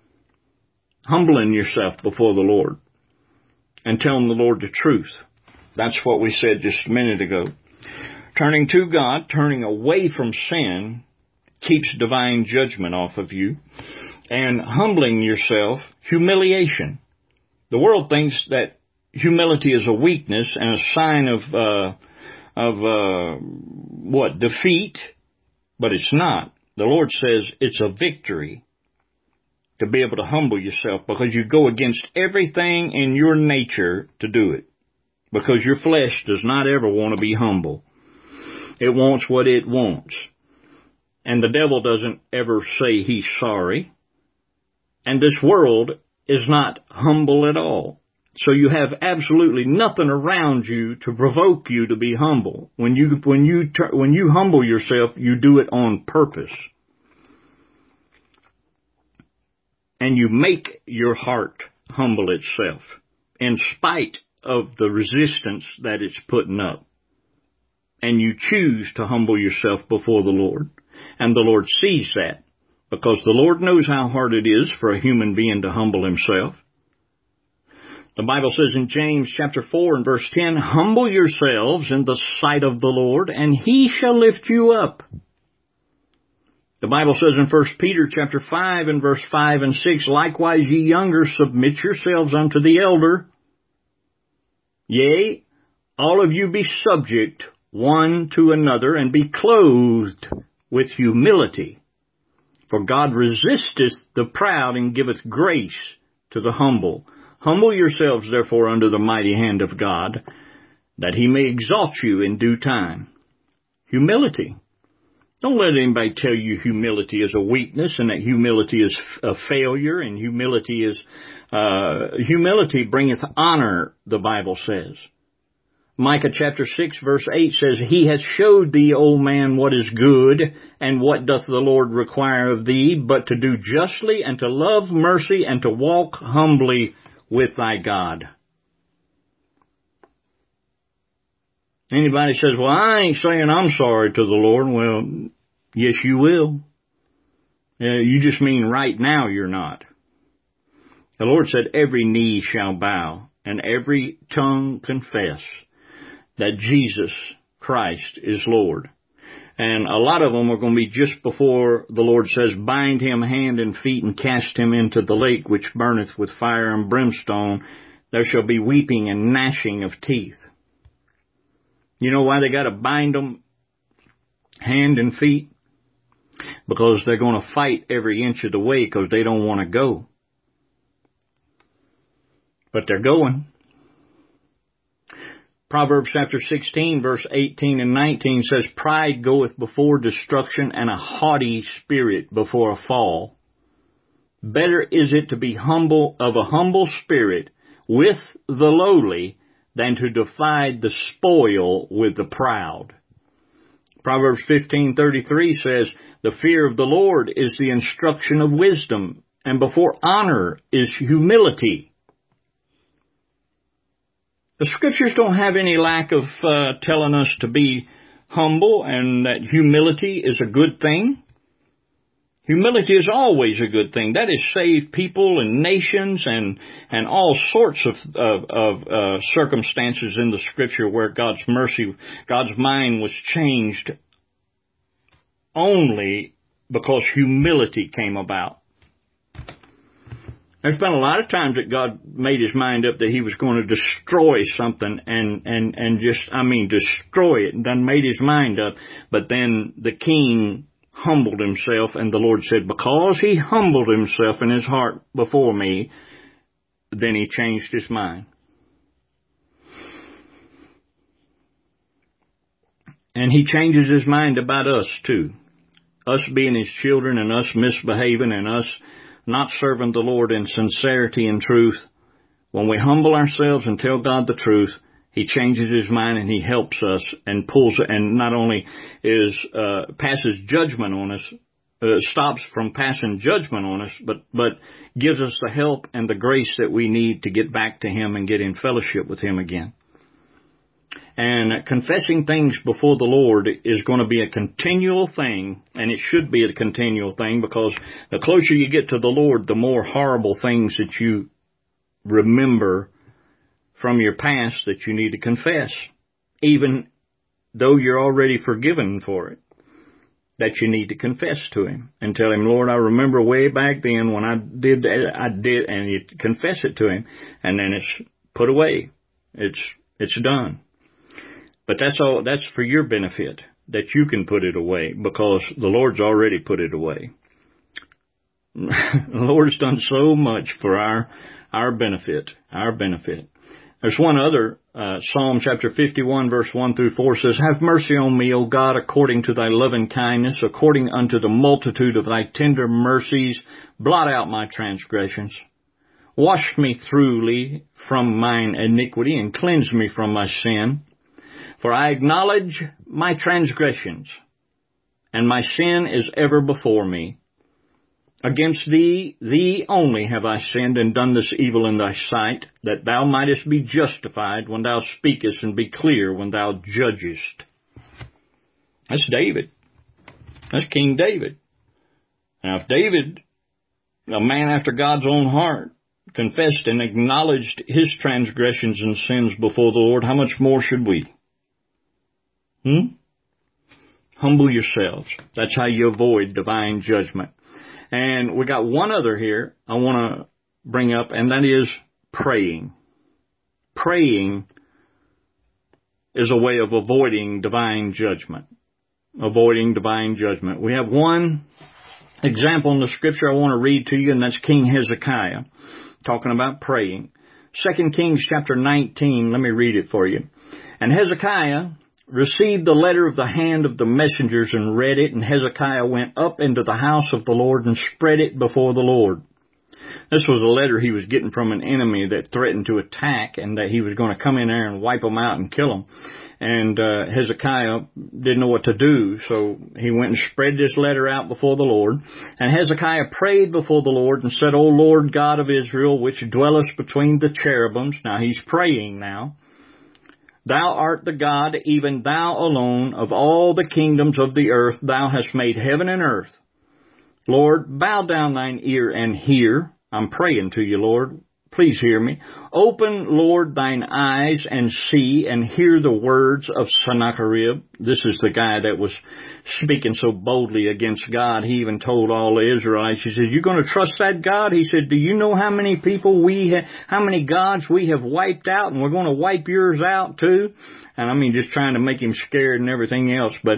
Humbling yourself before the Lord and telling the Lord the truth. That's what we said just a minute ago. Turning to God, turning away from sin, keeps divine judgment off of you. And humbling yourself, humiliation. The world thinks that humility is a weakness and a sign of, uh, of, uh, what, defeat, but it's not. The Lord says it's a victory to be able to humble yourself, because you go against everything in your nature to do it. Because your flesh does not ever want to be humble. It wants what it wants. And the devil doesn't ever say he's sorry. And this world is not humble at all. So you have absolutely nothing around you to provoke you to be humble. When you, when you, when you humble yourself, you do it on purpose. And you make your heart humble itself in spite of the resistance that it's putting up. And you choose to humble yourself before the Lord. And the Lord sees that, because the Lord knows how hard it is for a human being to humble himself. The Bible says in James chapter four and verse ten, humble yourselves in the sight of the Lord, and he shall lift you up. The Bible says in First Peter chapter five and verse five and six, likewise ye younger, submit yourselves unto the elder. Yea, all of you be subject one to another, and be clothed with humility. For God resisteth the proud, and giveth grace to the humble. Humble yourselves therefore under the mighty hand of God, that he may exalt you in due time. Humility. Don't let anybody tell you humility is a weakness, and that humility is a failure, and humility is, uh, humility bringeth honor, the Bible says. Micah chapter six verse eight says, he hath showed thee, O man, what is good, and what doth the Lord require of thee, but to do justly, and to love mercy, and to walk humbly with thy God. Anybody says, well, I ain't saying I'm sorry to the Lord. Well, yes, you will. Uh, you just mean right now you're not. The Lord said, every knee shall bow, and every tongue confess that Jesus Christ is Lord. And a lot of them are going to be just before the Lord says, bind him hand and feet and cast him into the lake which burneth with fire and brimstone. There shall be weeping and gnashing of teeth. You know why they got to bind them hand and feet? Because they're going to fight every inch of the way, because they don't want to go. But they're going. Proverbs chapter sixteen, verse eighteen and nineteen says, pride goeth before destruction, and a haughty spirit before a fall. Better is it to be humble, of a humble spirit with the lowly, than to divide the spoil with the proud. Proverbs fifteen thirty-three says, the fear of the Lord is the instruction of wisdom, and before honor is humility. The Scriptures don't have any lack of uh, telling us to be humble, and that humility is a good thing. Humility is always a good thing. That has saved people and nations and and all sorts of of, of uh, circumstances in the Scripture where God's mercy, God's mind was changed only because humility came about. There's been a lot of times that God made his mind up that he was going to destroy something and, and, and just, I mean, destroy it, and then made his mind up. But then the king humbled himself, and the Lord said, because he humbled himself in his heart before me, then he changed his mind. And he changes his mind about us too. Us being his children, and us misbehaving, and us not serving the Lord in sincerity and truth. When we humble ourselves and tell God the truth, he changes his mind, and he helps us and pulls, and not only is, uh, passes judgment on us, uh, stops from passing judgment on us, but, but gives us the help and the grace that we need to get back to him and get in fellowship with him again. And confessing things before the Lord is going to be a continual thing, and it should be a continual thing, because the closer you get to the Lord, the more horrible things that you remember from your past that you need to confess, even though you're already forgiven for it, that you need to confess to him and tell him, Lord, I remember way back then when I did that, I did, and you confess it to him, and then it's put away. It's, it's done. But that's all, that's for your benefit, that you can put it away, because the Lord's already put it away. The Lord's done so much for our, our benefit, our benefit. There's one other, uh, Psalm chapter fifty-one verse one through four says, have mercy on me, O God, according to thy loving kindness, according unto the multitude of thy tender mercies, blot out my transgressions. Wash me thoroughly from mine iniquity, and cleanse me from my sin. For I acknowledge my transgressions, and my sin is ever before me. Against thee, thee only have I sinned, and done this evil in thy sight, that thou mightest be justified when thou speakest, and be clear when thou judgest. That's David. That's King David. Now, if David, a man after God's own heart, confessed and acknowledged his transgressions and sins before the Lord, how much more should we? Hmm? Humble yourselves. That's how you avoid divine judgment. And we got one other here I want to bring up, and that is praying. Praying is a way of avoiding divine judgment. Avoiding divine judgment. We have one example in the scripture I want to read to you, and that's King Hezekiah, talking about praying. Second Kings chapter nineteen, let me read it for you. And Hezekiah received the letter of the hand of the messengers and read it, and Hezekiah went up into the house of the Lord and spread it before the Lord. This was a letter he was getting from an enemy that threatened to attack, and that he was going to come in there and wipe them out and kill them. And uh, Hezekiah didn't know what to do, so he went and spread this letter out before the Lord. And Hezekiah prayed before the Lord and said, O Lord God of Israel, which dwellest between the cherubims. Now he's praying now. Thou art the God, even thou alone, of all the kingdoms of the earth. Thou hast made heaven and earth. Lord, bow down thine ear and hear. I'm praying to you, Lord. Please hear me. Open, Lord, thine eyes and see and hear the words of Sennacherib. This is the guy that was speaking so boldly against God. He even told all the Israelites, he said, you going to trust that God? He said, do you know how many people we have, how many gods we have wiped out, and we're going to wipe yours out too? And I mean, just trying to make him scared and everything else. But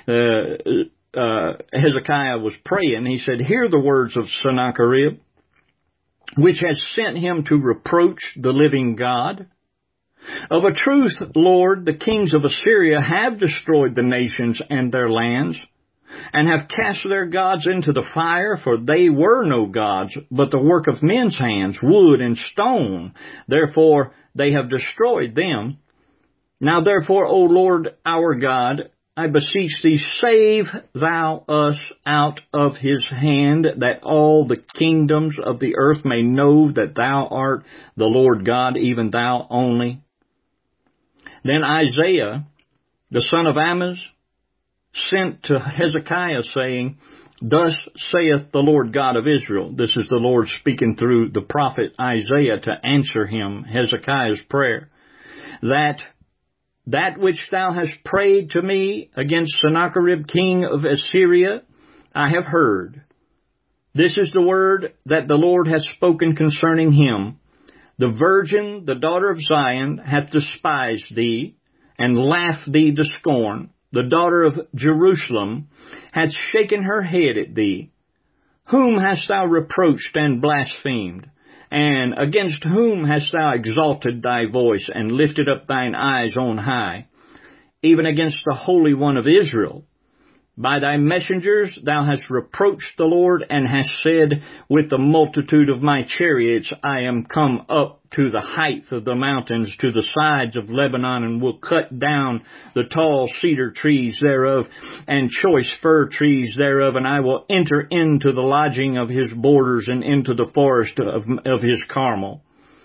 uh, uh, Hezekiah was praying. He said, hear the words of Sennacherib, which has sent him to reproach the living God. Of a truth, Lord, the kings of Assyria have destroyed the nations and their lands, and have cast their gods into the fire, for they were no gods, but the work of men's hands, wood and stone. Therefore they have destroyed them. Now therefore, O Lord our God, I beseech thee, save thou us out of his hand, that all the kingdoms of the earth may know that thou art the Lord God, even thou only. Then Isaiah, the son of Amoz, sent to Hezekiah, saying, Thus saith the Lord God of Israel. This is the Lord speaking through the prophet Isaiah to answer him, Hezekiah's prayer, that That which thou hast prayed to me against Sennacherib, king of Assyria, I have heard. This is the word that the Lord hath spoken concerning him. The virgin, the daughter of Zion, hath despised thee, and laughed thee to scorn. The daughter of Jerusalem hath shaken her head at thee. Whom hast thou reproached and blasphemed? And against whom hast thou exalted thy voice, and lifted up thine eyes on high? Even against the Holy One of Israel. By thy messengers thou hast reproached the Lord, and hast said, With the multitude of my chariots I am come up to the height of the mountains, to the sides of Lebanon, and will cut down the tall cedar trees thereof, and choice fir trees thereof, and I will enter into the lodging of his borders, and into the forest of, of his Carmel.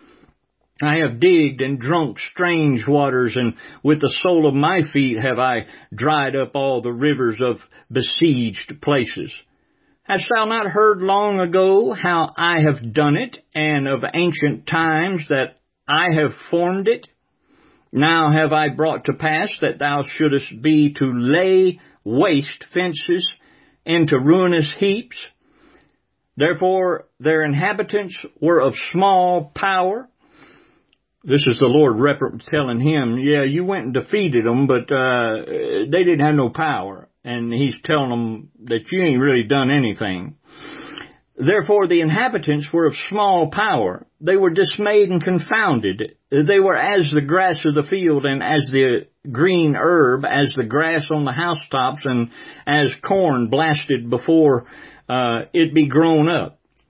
I have digged and drunk strange waters, and with the sole of my feet have I dried up all the rivers of besieged places. Hast thou not heard long ago how I have done it, and of ancient times that I have formed it? Now have I brought to pass that thou shouldest be to lay waste fences into ruinous heaps. Therefore their inhabitants were of small power. This is the Lord rep- telling him, yeah, you went and defeated them, but uh, they didn't have no power. And he's telling them that you ain't really done anything. Therefore the inhabitants were of small power. They were dismayed and confounded. They were as the grass of the field, and as the green herb, as the grass on the housetops, and as corn blasted before uh, it be grown up.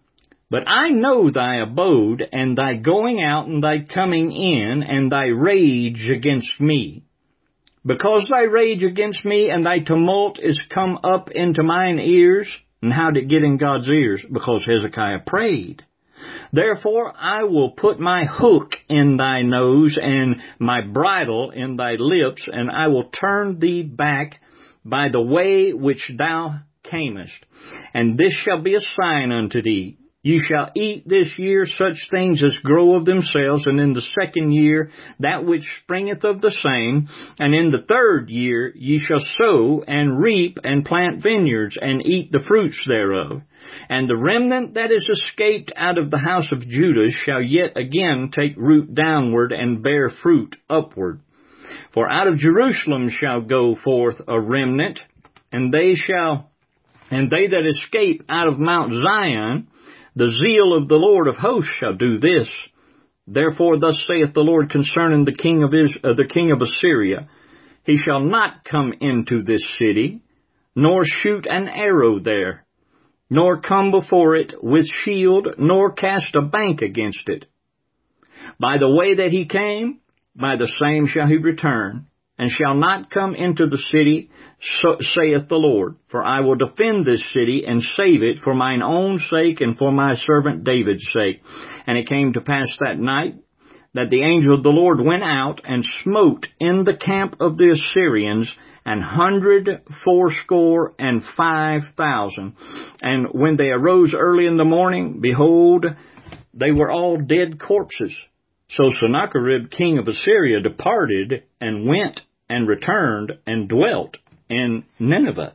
But I know thy abode, and thy going out, and thy coming in, and thy rage against me. Because thy rage against me, and thy tumult is come up into mine ears. And how did it get in God's ears? Because Hezekiah prayed. Therefore I will put my hook in thy nose, and my bridle in thy lips, and I will turn thee back by the way which thou camest. And this shall be a sign unto thee. Ye shall eat this year such things as grow of themselves, and in the second year that which springeth of the same, and in the third year ye shall sow and reap and plant vineyards, and eat the fruits thereof. And the remnant that is escaped out of the house of Judah shall yet again take root downward and bear fruit upward. For out of Jerusalem shall go forth a remnant, and they shall, and they that escape out of Mount Zion, the zeal of the Lord of hosts shall do this. Therefore thus saith the Lord concerning the king of Is- uh, the king of Assyria, he shall not come into this city, nor shoot an arrow there, nor come before it with shield, nor cast a bank against it. By the way that he came, by the same shall he return, and shall not come into the city, so saith the Lord. For I will defend this city, and save it for mine own sake, and for my servant David's sake. And it came to pass that night, that the angel of the Lord went out, and smote in the camp of the Assyrians an hundred fourscore and five thousand. And when they arose early in the morning, behold, they were all dead corpses. So Sennacherib, king of Assyria, departed, and went and returned, and dwelt in Nineveh.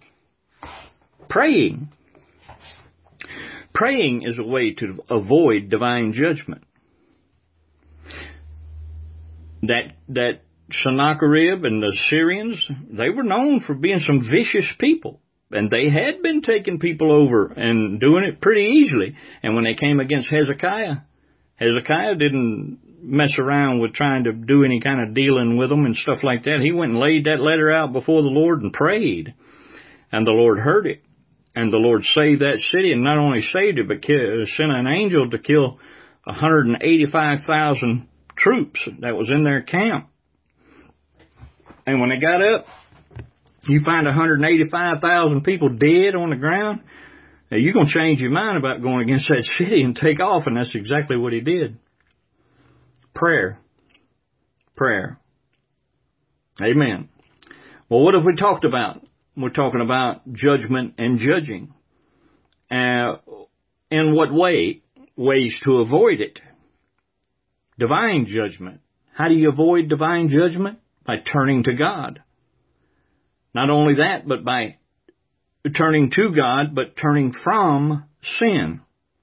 Praying. Praying is a way to avoid divine judgment. That, that Sennacherib and the Assyrians, they were known for being some vicious people. And they had been taking people over and doing it pretty easily. And when they came against Hezekiah, Hezekiah didn't mess around with trying to do any kind of dealing with them and stuff like that. He went and laid that letter out before the Lord and prayed. And the Lord heard it. And the Lord saved that city, and not only saved it, but sent an angel to kill one hundred eighty-five thousand troops that was in their camp. And when they got up, you find one hundred eighty-five thousand people dead on the ground. Now, you're going to change your mind about going against that city and take off, and that's exactly what he did. Prayer. Prayer. Amen. Well, what have we talked about? We're talking about judgment and judging. Uh, in what way? Ways to avoid it. Divine judgment. How do you avoid divine judgment? By turning to God. Not only that, but by turning to God, but turning from sin.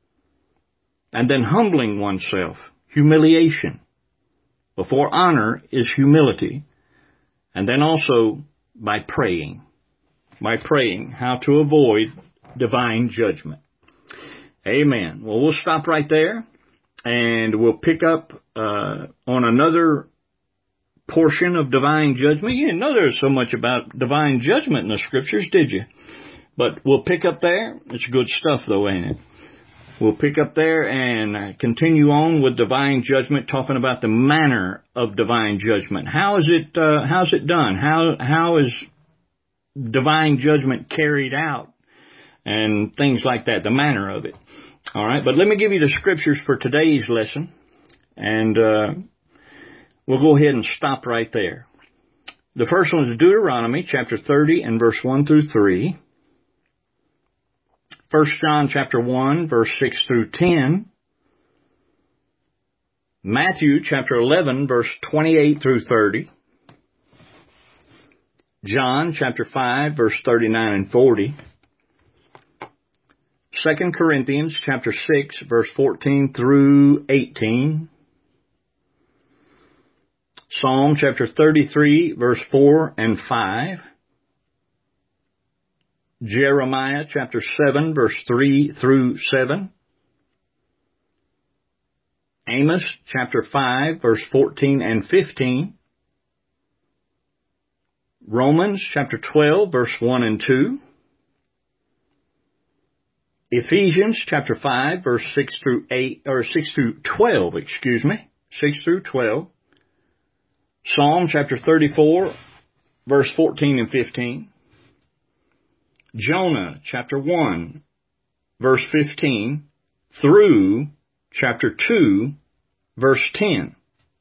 And then humbling oneself. Humiliation. Before honor is humility. And then also by praying. By praying how to avoid divine judgment. Amen. Well, we'll stop right there. And we'll pick up uh, on another portion of divine judgment. You didn't know there was so much about divine judgment in the Scriptures, did you? But we'll pick up there. It's good stuff, though, ain't it? We'll pick up there and continue on with divine judgment, talking about the manner of divine judgment. How is it? Uh, how's it done? How how is divine judgment carried out, and things like that? The manner of it. All right. But let me give you the scriptures for today's lesson, and uh, we'll go ahead and stop right there. The first one is Deuteronomy chapter thirty and verse one through three. First John chapter one, verse six through ten. Matthew chapter eleven, verse twenty-eight through thirty. John chapter five, verse thirty-nine and forty. Second Corinthians chapter six, verse fourteen through eighteen. Psalm chapter thirty-three, verse four and five. Jeremiah chapter seven, verse three through seven. Amos chapter five, verse fourteen and fifteen. Romans chapter twelve, verse one and two. Ephesians chapter five, verse six through eight, or six through twelve, excuse me, six through twelve. Psalm chapter thirty-four, verse fourteen and fifteen. Jonah chapter one, verse fifteen, through chapter two, verse ten.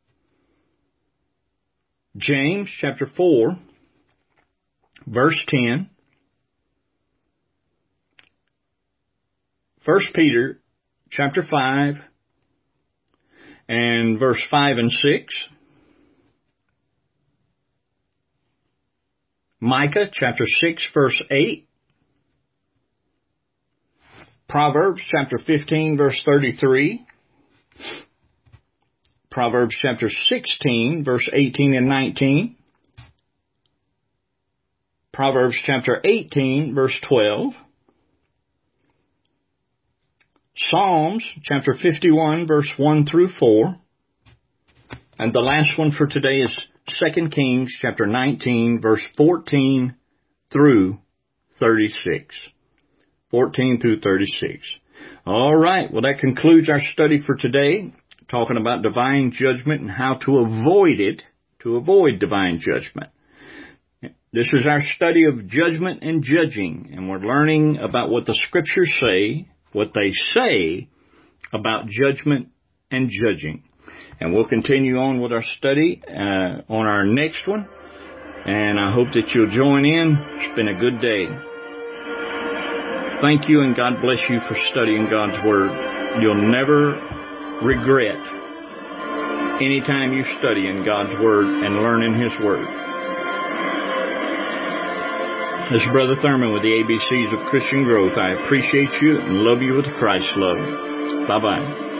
James chapter four, verse ten. First Peter chapter five and verse five and six. Micah chapter six, verse eight. Proverbs chapter fifteen, verse thirty-three. Proverbs chapter sixteen, verse eighteen and nineteen. Proverbs chapter eighteen, verse twelve. Psalms chapter fifty-one, verse one through four. And the last one for today is Second Kings chapter nineteen, verse fourteen through thirty-six. fourteen through thirty-six. All right, well, that concludes our study for today, talking about divine judgment and how to avoid it, to avoid divine judgment. This is our study of judgment and judging, and we're learning about what the Scriptures say, what they say about judgment and judging. And we'll continue on with our study uh, on our next one, and I hope that you'll join in. It's been a good day. Thank you, and God bless you for studying God's Word. You'll never regret any time you study in God's Word and learn in His Word. This is Brother Thurman with the A B Cs of Christian Growth. I appreciate you and love you with Christ's love. Bye-bye.